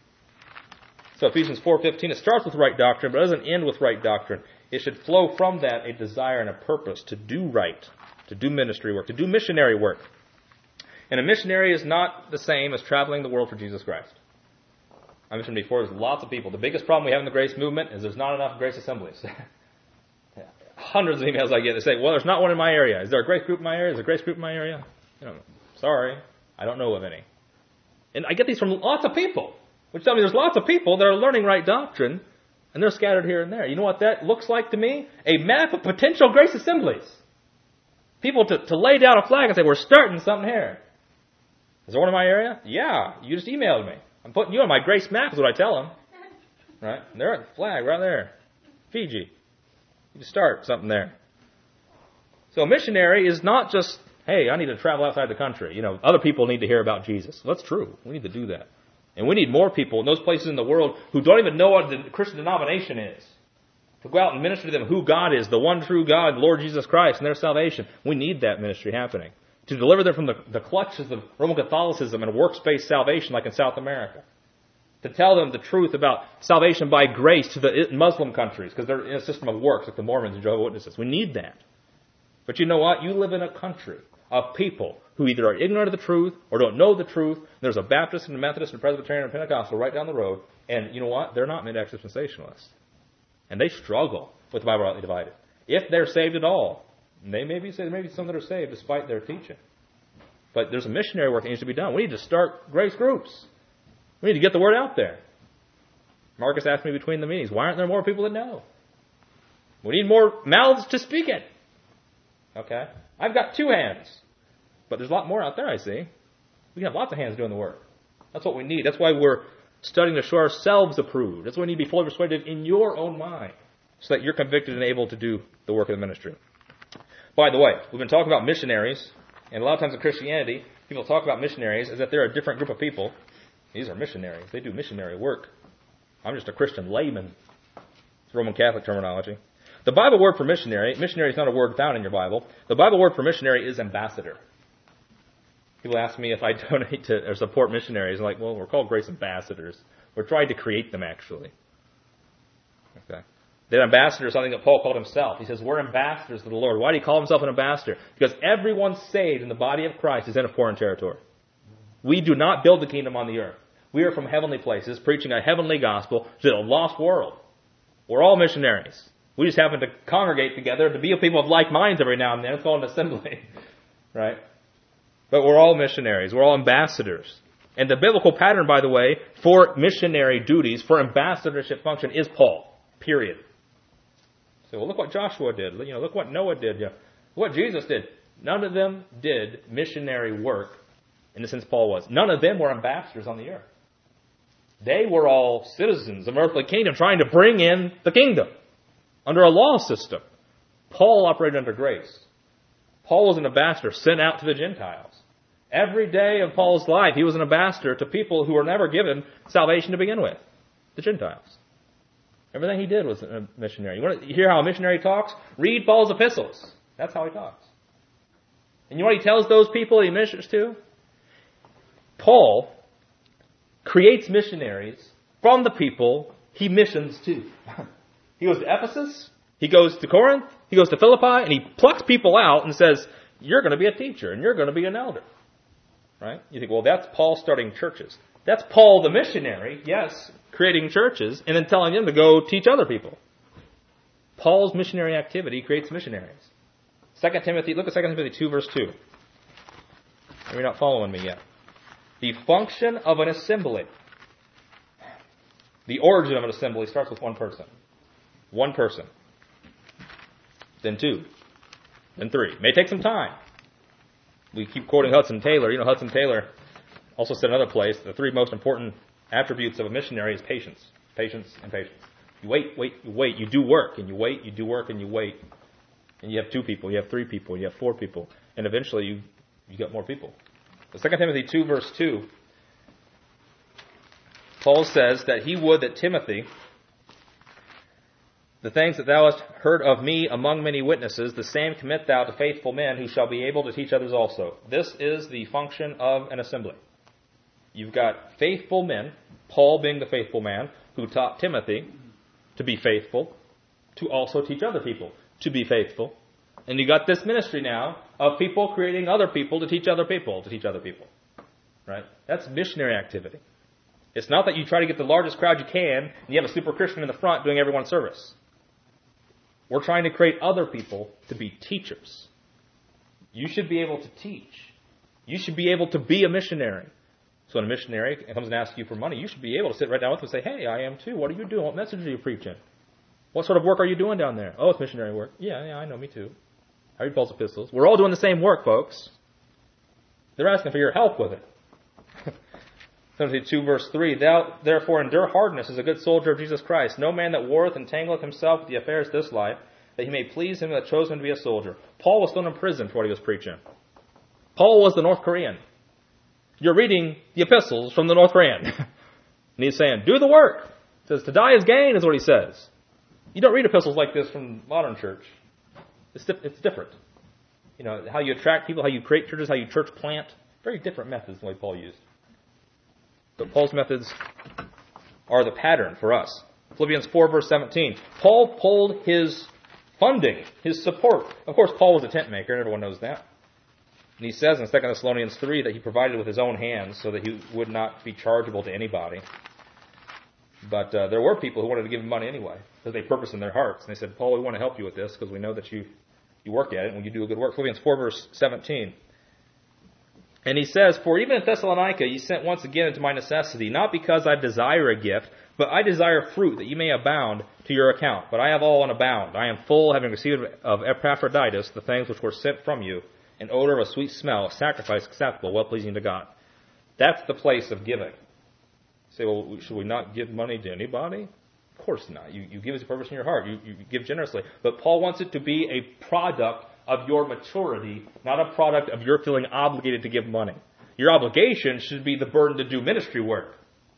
So Ephesians 4:15, it starts with right doctrine, but it doesn't end with right doctrine. It should flow from that a desire and a purpose to do right, to do ministry work, to do missionary work. And a missionary is not the same as traveling the world for Jesus Christ. I mentioned before, there's lots of people. The biggest problem we have in the Grace movement is there's not enough Grace assemblies. Hundreds of emails I get that say, well, there's not one in my area. Is there a Grace group in my area? Is there a Grace group in my area? Sorry, I don't know of any. And I get these from lots of people, which tell me there's lots of people that are learning right doctrine, and they're scattered here and there. You know what that looks like to me? A map of potential Grace assemblies. People to lay down a flag and say, we're starting something here. Is there one in my area? Yeah, you just emailed me. I'm putting you on my Grace map is what I tell them. Right? And they're at the flag right there. Fiji. You just start something there. So a missionary is not just, hey, I need to travel outside the country. Other people need to hear about Jesus. Well, that's true. We need to do that. And we need more people in those places in the world who don't even know what the Christian denomination is, to go out and minister to them who God is, the one true God, Lord Jesus Christ, and their salvation. We need that ministry happening. To deliver them from the clutches of Roman Catholicism and works-based salvation like in South America. To tell them the truth about salvation by grace to the Muslim countries, because they're in a system of works like the Mormons and Jehovah's Witnesses. We need that. But you know what? You live in a country of people who either are ignorant of the truth or don't know the truth. There's a Baptist and a Methodist and a Presbyterian and a Pentecostal right down the road. And you know what? They're not mid-act dispensationalists. And they struggle with the Bible rightly divided. If they're saved at all. And there may be some that are saved despite their teaching. But there's a missionary work that needs to be done. We need to start grace groups. We need to get the word out there. Marcus asked me between the meetings, why aren't there more people that know? We need more mouths to speak it. Okay? I've got 2 hands. But there's a lot more out there, I see. We have lots of hands doing the work. That's what we need. That's why we're studying to show ourselves approved. That's why we need to be fully persuaded in your own mind, so that you're convicted and able to do the work of the ministry. By the way, we've been talking about missionaries, and a lot of times in Christianity, people talk about missionaries as if they're a different group of people. These are missionaries. They do missionary work. I'm just a Christian layman. It's Roman Catholic terminology. The Bible word for missionary is not a word found in your Bible. The Bible word for missionary is ambassador. People ask me if I donate to or support missionaries. I'm like, well, we're called Grace Ambassadors. We're trying to create them, actually. Okay. The ambassador is something that Paul called himself. He says, we're ambassadors to the Lord. Why did he call himself an ambassador? Because everyone saved in the body of Christ is in a foreign territory. We do not build the kingdom on the earth. We are from heavenly places, preaching a heavenly gospel to a lost world. We're all missionaries. We just happen to congregate together to be a people of like minds every now and then. It's called an assembly. Right? But we're all missionaries. We're all ambassadors. And the biblical pattern, by the way, for missionary duties, for ambassadorship function, is Paul. Period. So, well, look what Joshua did. Look what Noah did. What Jesus did. None of them did missionary work in the sense Paul was. None of them were ambassadors on the earth. They were all citizens of an earthly kingdom trying to bring in the kingdom under a law system. Paul operated under grace. Paul was an ambassador sent out to the Gentiles. Every day of Paul's life, he was an ambassador to people who were never given salvation to begin with, the Gentiles. Everything he did was a missionary. You want to hear how a missionary talks? Read Paul's epistles. That's how he talks. And you know what he tells those people he ministers to? Paul creates missionaries from the people he missions to. He goes to Ephesus, he goes to Corinth, he goes to Philippi, and he plucks people out and says, you're going to be a teacher, and you're going to be an elder. Right? You think, well, that's Paul starting churches. That's Paul the missionary, yes, creating churches, and then telling them to go teach other people. Paul's missionary activity creates missionaries. 2 Timothy, look at 2 Timothy 2, verse 2. You're not following me yet. The function of an assembly. The origin of an assembly starts with one person. One person. Then two. Then three. It may take some time. We keep quoting Hudson Taylor. You know, Hudson Taylor also said another place, the three most important attributes of a missionary is patience. Patience and patience. You wait, you wait. You do work, and you wait, you do work, and you wait. And you have 2 people, you have 3 people, you have 4 people. And eventually you get more people. So 2 Timothy 2, verse 2, Paul says that he would that Timothy, the things that thou hast heard of me among many witnesses, the same commit thou to faithful men who shall be able to teach others also. This is the function of an assembly. You've got faithful men, Paul being the faithful man, who taught Timothy to be faithful, to also teach other people to be faithful. And you got this ministry now of people creating other people to teach other people to teach other people. Right? That's missionary activity. It's not that you try to get the largest crowd you can and you have a super Christian in the front doing everyone's service. We're trying to create other people to be teachers. You should be able to teach. You should be able to be a missionary. So when a missionary comes and asks you for money, you should be able to sit right down with them and say, hey, I am too. What are you doing? What message are you preaching? What sort of work are you doing down there? Oh, it's missionary work. Yeah, I know, me too. I read Paul's epistles. We're all doing the same work, folks. They're asking for your help with it. Timothy 2, verse 3, Thou therefore endure hardness as a good soldier of Jesus Christ. No man that warreth entangleth himself with the affairs of this life, that he may please him that chose him to be a soldier. Paul was thrown in prison for what he was preaching. Paul was the North Korean. You're reading the epistles from the North Korean. And he's saying, do the work. He says, to die is gain, is what he says. You don't read epistles like this from modern church. It's different. You know, how you attract people, how you create churches, how you church plant. Very different methods than the way Paul used. But Paul's methods are the pattern for us. Philippians 4, verse 17. Paul pulled his funding, his support. Of course, Paul was a tent maker, and everyone knows that. And he says in 2 Thessalonians 3 that he provided with his own hands so that he would not be chargeable to anybody. But there were people who wanted to give him money anyway, because they purposed in their hearts. And they said, Paul, we want to help you with this because we know that you work at it and you do a good work. Philippians 4, verse 17. And he says, For even in Thessalonica ye sent once again into my necessity, not because I desire a gift, but I desire fruit, that ye may abound to your account. But I have all and abound. I am full, having received of Epaphroditus the things which were sent from you, an odor of a sweet smell, a sacrifice acceptable, well-pleasing to God. That's the place of giving. You say, well, should we not give money to anybody? Of course not. You give as a purpose in your heart. You give generously. But Paul wants it to be a product of your maturity, not a product of your feeling obligated to give money. Your obligation should be the burden to do ministry work.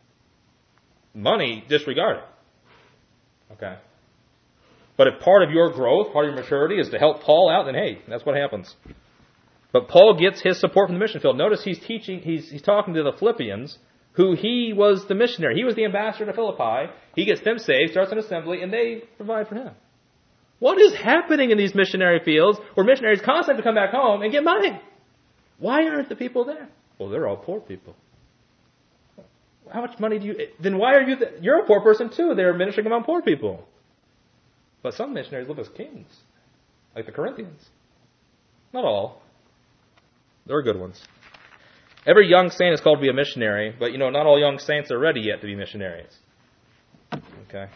Money, disregard it. Okay? But if part of your growth, part of your maturity is to help Paul out, then hey, that's what happens. But Paul gets his support from the mission field. Notice he's talking to the Philippians, who he was the missionary. He was the ambassador to Philippi. He gets them saved, starts an assembly, and they provide for him. What is happening in these missionary fields where missionaries constantly have to come back home and get money? Why aren't the people there? Well, they're all poor people. How much money do you... Then why are you... You're a poor person too. They're ministering among poor people. But some missionaries live as kings, like the Corinthians. Not all. There are good ones. Every young saint is called to be a missionary, but not all young saints are ready yet to be missionaries. Okay.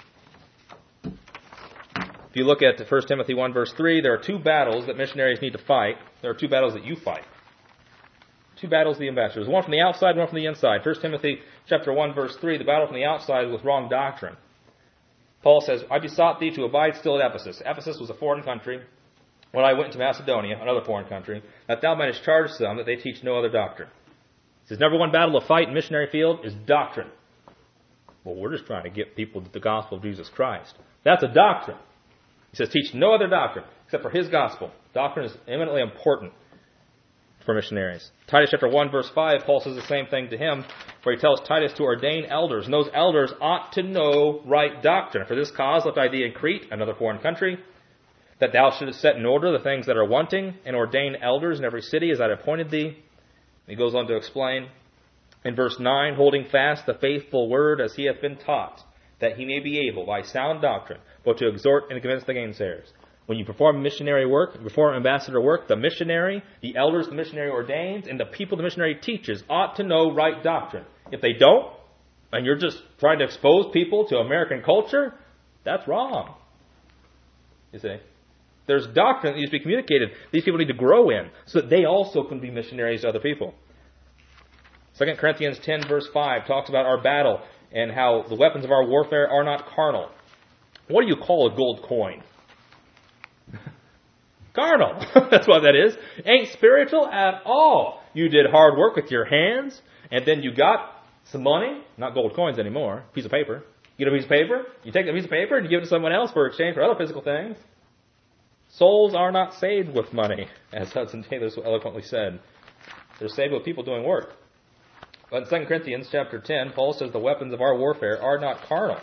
If you look at 1 Timothy 1, verse 3, there are 2 battles that missionaries need to fight. There are 2 battles that you fight. 2 battles of the ambassadors. One from the outside, one from the inside. 1 Timothy chapter 1, verse 3, the battle from the outside is with wrong doctrine. Paul says, I besought thee to abide still at Ephesus. Ephesus was a foreign country. When I went to Macedonia, another foreign country, that thou mightest charge some that they teach no other doctrine. He says, number one battle to fight in missionary field is doctrine. Well, we're just trying to get people to the gospel of Jesus Christ. That's a doctrine. He says, teach no other doctrine except for his gospel. Doctrine is eminently important for missionaries. Titus chapter 1, verse 5, Paul says the same thing to him, where he tells Titus to ordain elders. And those elders ought to know right doctrine. For this cause left I thee in Crete, another foreign country, that thou shouldest set in order the things that are wanting, and ordain elders in every city as I had appointed thee. And he goes on to explain In verse 9, holding fast the faithful word as he hath been taught, that he may be able, by sound doctrine, both to exhort and to convince the gainsayers. When you perform missionary work, perform ambassador work, the missionary, the elders the missionary ordains, and the people the missionary teaches ought to know right doctrine. If they don't, and you're just trying to expose people to American culture, that's wrong. You see? There's doctrine that needs to be communicated. These people need to grow in so that they also can be missionaries to other people. 2 Corinthians 10 verse 5 talks about our battle and how the weapons of our warfare are not carnal. What do you call a gold coin? Carnal. That's what that is. Ain't spiritual at all. You did hard work with your hands, and then you got some money, not gold coins anymore, piece of paper. You get a piece of paper, you take that piece of paper and you give it to someone else for exchange for other physical things. Souls are not saved with money, as Hudson Taylor so eloquently said. They're saved with people doing work. But in 2 Corinthians chapter 10, Paul says the weapons of our warfare are not carnal,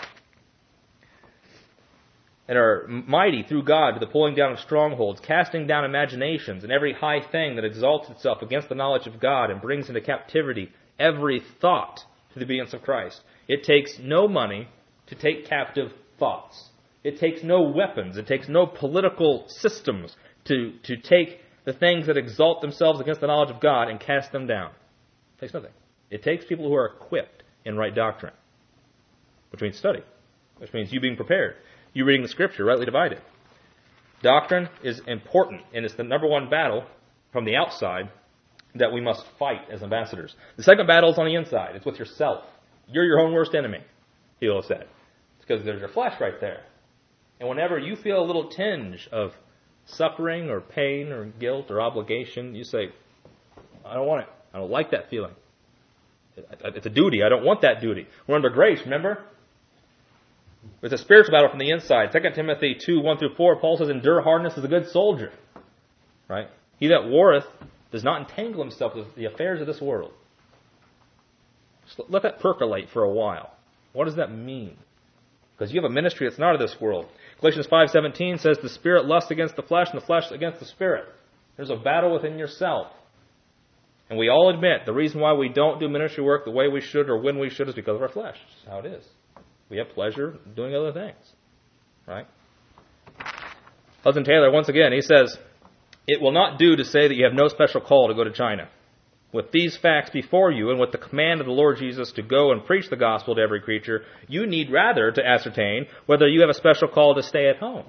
and are mighty through God to the pulling down of strongholds, casting down imaginations, and every high thing that exalts itself against the knowledge of God, and brings into captivity every thought to the obedience of Christ. It takes no money to take captive thoughts. It takes no weapons. It takes no political systems to take the things that exalt themselves against the knowledge of God and cast them down. It takes nothing. It takes people who are equipped in right doctrine, which means study, which means you being prepared, you reading the Scripture, rightly divided. Doctrine is important, and it's the number one battle from the outside that we must fight as ambassadors. The second battle is on the inside. It's with yourself. You're your own worst enemy, he will have said. It's because there's your flesh right there. And whenever you feel a little tinge of suffering or pain or guilt or obligation, you say, I don't want it. I don't like that feeling. It's a duty. I don't want that duty. We're under grace, remember? It's a spiritual battle from the inside. 2 Timothy 2, 1 through 4, Paul says, endure hardness as a good soldier. Right? He that warreth does not entangle himself with the affairs of this world. Just let that percolate for a while. What does that mean? Because you have a ministry that's not of this world. Galatians 5:17 says the spirit lusts against the flesh and the flesh against the spirit. There's a battle within yourself. And we all admit the reason why we don't do ministry work the way we should or when we should is because of our flesh. That's how it is. We have pleasure doing other things. Right? Hudson Taylor, once again, he says, it will not do to say that you have no special call to go to China. With these facts before you, and with the command of the Lord Jesus to go and preach the gospel to every creature, you need rather to ascertain whether you have a special call to stay at home.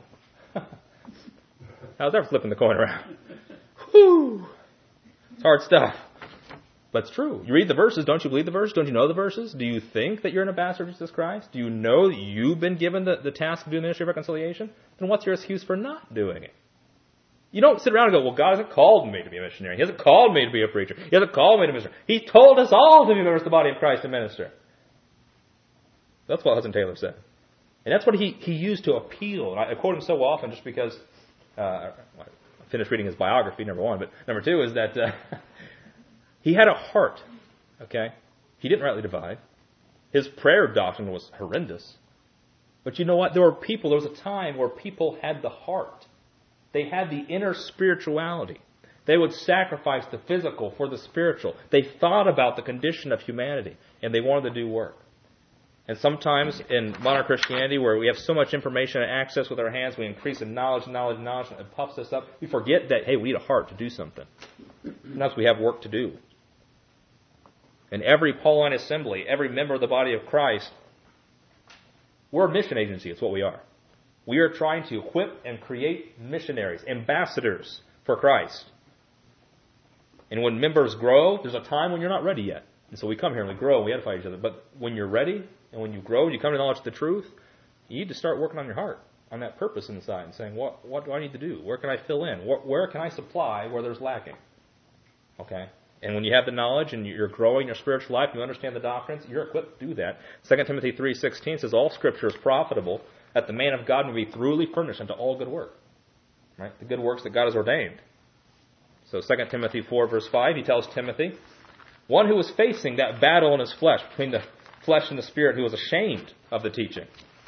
How's that flipping the coin around? Whew! It's hard stuff. But it's true. You read the verses. Don't you believe the verses? Don't you know the verses? Do you think that you're an ambassador of Jesus Christ? Do you know that you've been given the task of doing the ministry of reconciliation? Then what's your excuse for not doing it? You don't sit around and go, well, God hasn't called me to be a missionary. He hasn't called me to be a preacher. He hasn't called me to minister. He told us all to be members of the body of Christ and minister. That's what Hudson Taylor said. And that's what he used to appeal. And I quote him so often just because I finished reading his biography, number one. But number two is that he had a heart. Okay? He didn't rightly divide. His prayer doctrine was horrendous. But you know what? There was a time where people had the heart. They had the inner spirituality. They would sacrifice the physical for the spiritual. They thought about the condition of humanity, and they wanted to do work. And sometimes in modern Christianity, where we have so much information and access with our hands, we increase in knowledge, and it puffs us up. We forget that, hey, we need a heart to do something. Sometimes we have work to do. And every Pauline assembly, every member of the body of Christ, we're a mission agency. It's what we are. We are trying to equip and create missionaries, ambassadors for Christ. And when members grow, there's a time when you're not ready yet. And so we come here and we grow and we edify each other. But when you're ready and when you grow and you come to the knowledge of the truth, you need to start working on your heart, on that purpose inside, and saying, what do I need to do? Where can I fill in? Where can I supply where there's lacking? Okay? And when you have the knowledge and you're growing your spiritual life, you understand the doctrines, you're equipped to do that. 2 Timothy 3:16 says, all Scripture is profitable, that the man of God may be thoroughly furnished unto all good work. Right? The good works that God has ordained. So 2 Timothy 4 verse 5, he tells Timothy, one who was facing that battle in his flesh, between the flesh and the spirit, who was ashamed of the teaching.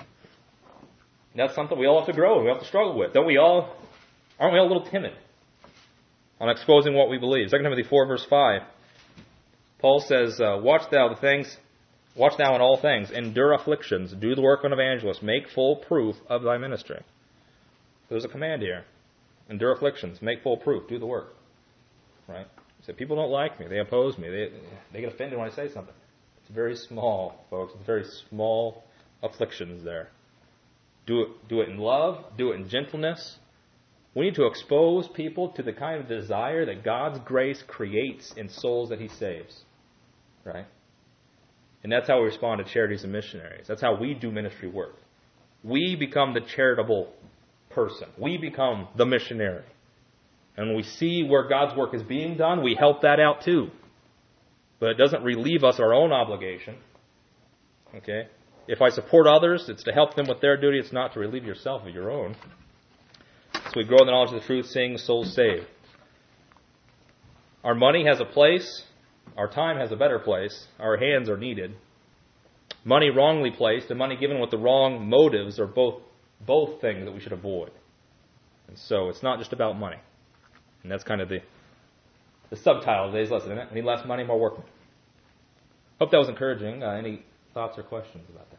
And that's something we all have to grow, we have to struggle with. Aren't we all a little timid on exposing what we believe? 2 Timothy 4 verse 5. Paul says, watch thou in all things, endure afflictions, do the work of an evangelist, make full proof of thy ministry. There's a command here. Endure afflictions, make full proof, do the work. Right? He said, people don't like me, they oppose me, they get offended when I say something. It's very small, folks. It's very small afflictions there. Do it in love, do it in gentleness. We need to expose people to the kind of desire that God's grace creates in souls that He saves. Right? And that's how we respond to charities and missionaries. That's how we do ministry work. We become the charitable person. We become the missionary. And when we see where God's work is being done, we help that out too. But it doesn't relieve us of our own obligation. Okay? If I support others, it's to help them with their duty. It's not to relieve yourself of your own. So we grow in the knowledge of the truth, seeing souls saved. Our money has a place. Our time has a better place. Our hands are needed. Money wrongly placed and money given with the wrong motives are both things that we should avoid. And so it's not just about money. And that's kind of the subtitle of today's lesson, isn't it? We need less money, more workmen. Hope that was encouraging. Any thoughts or questions about that?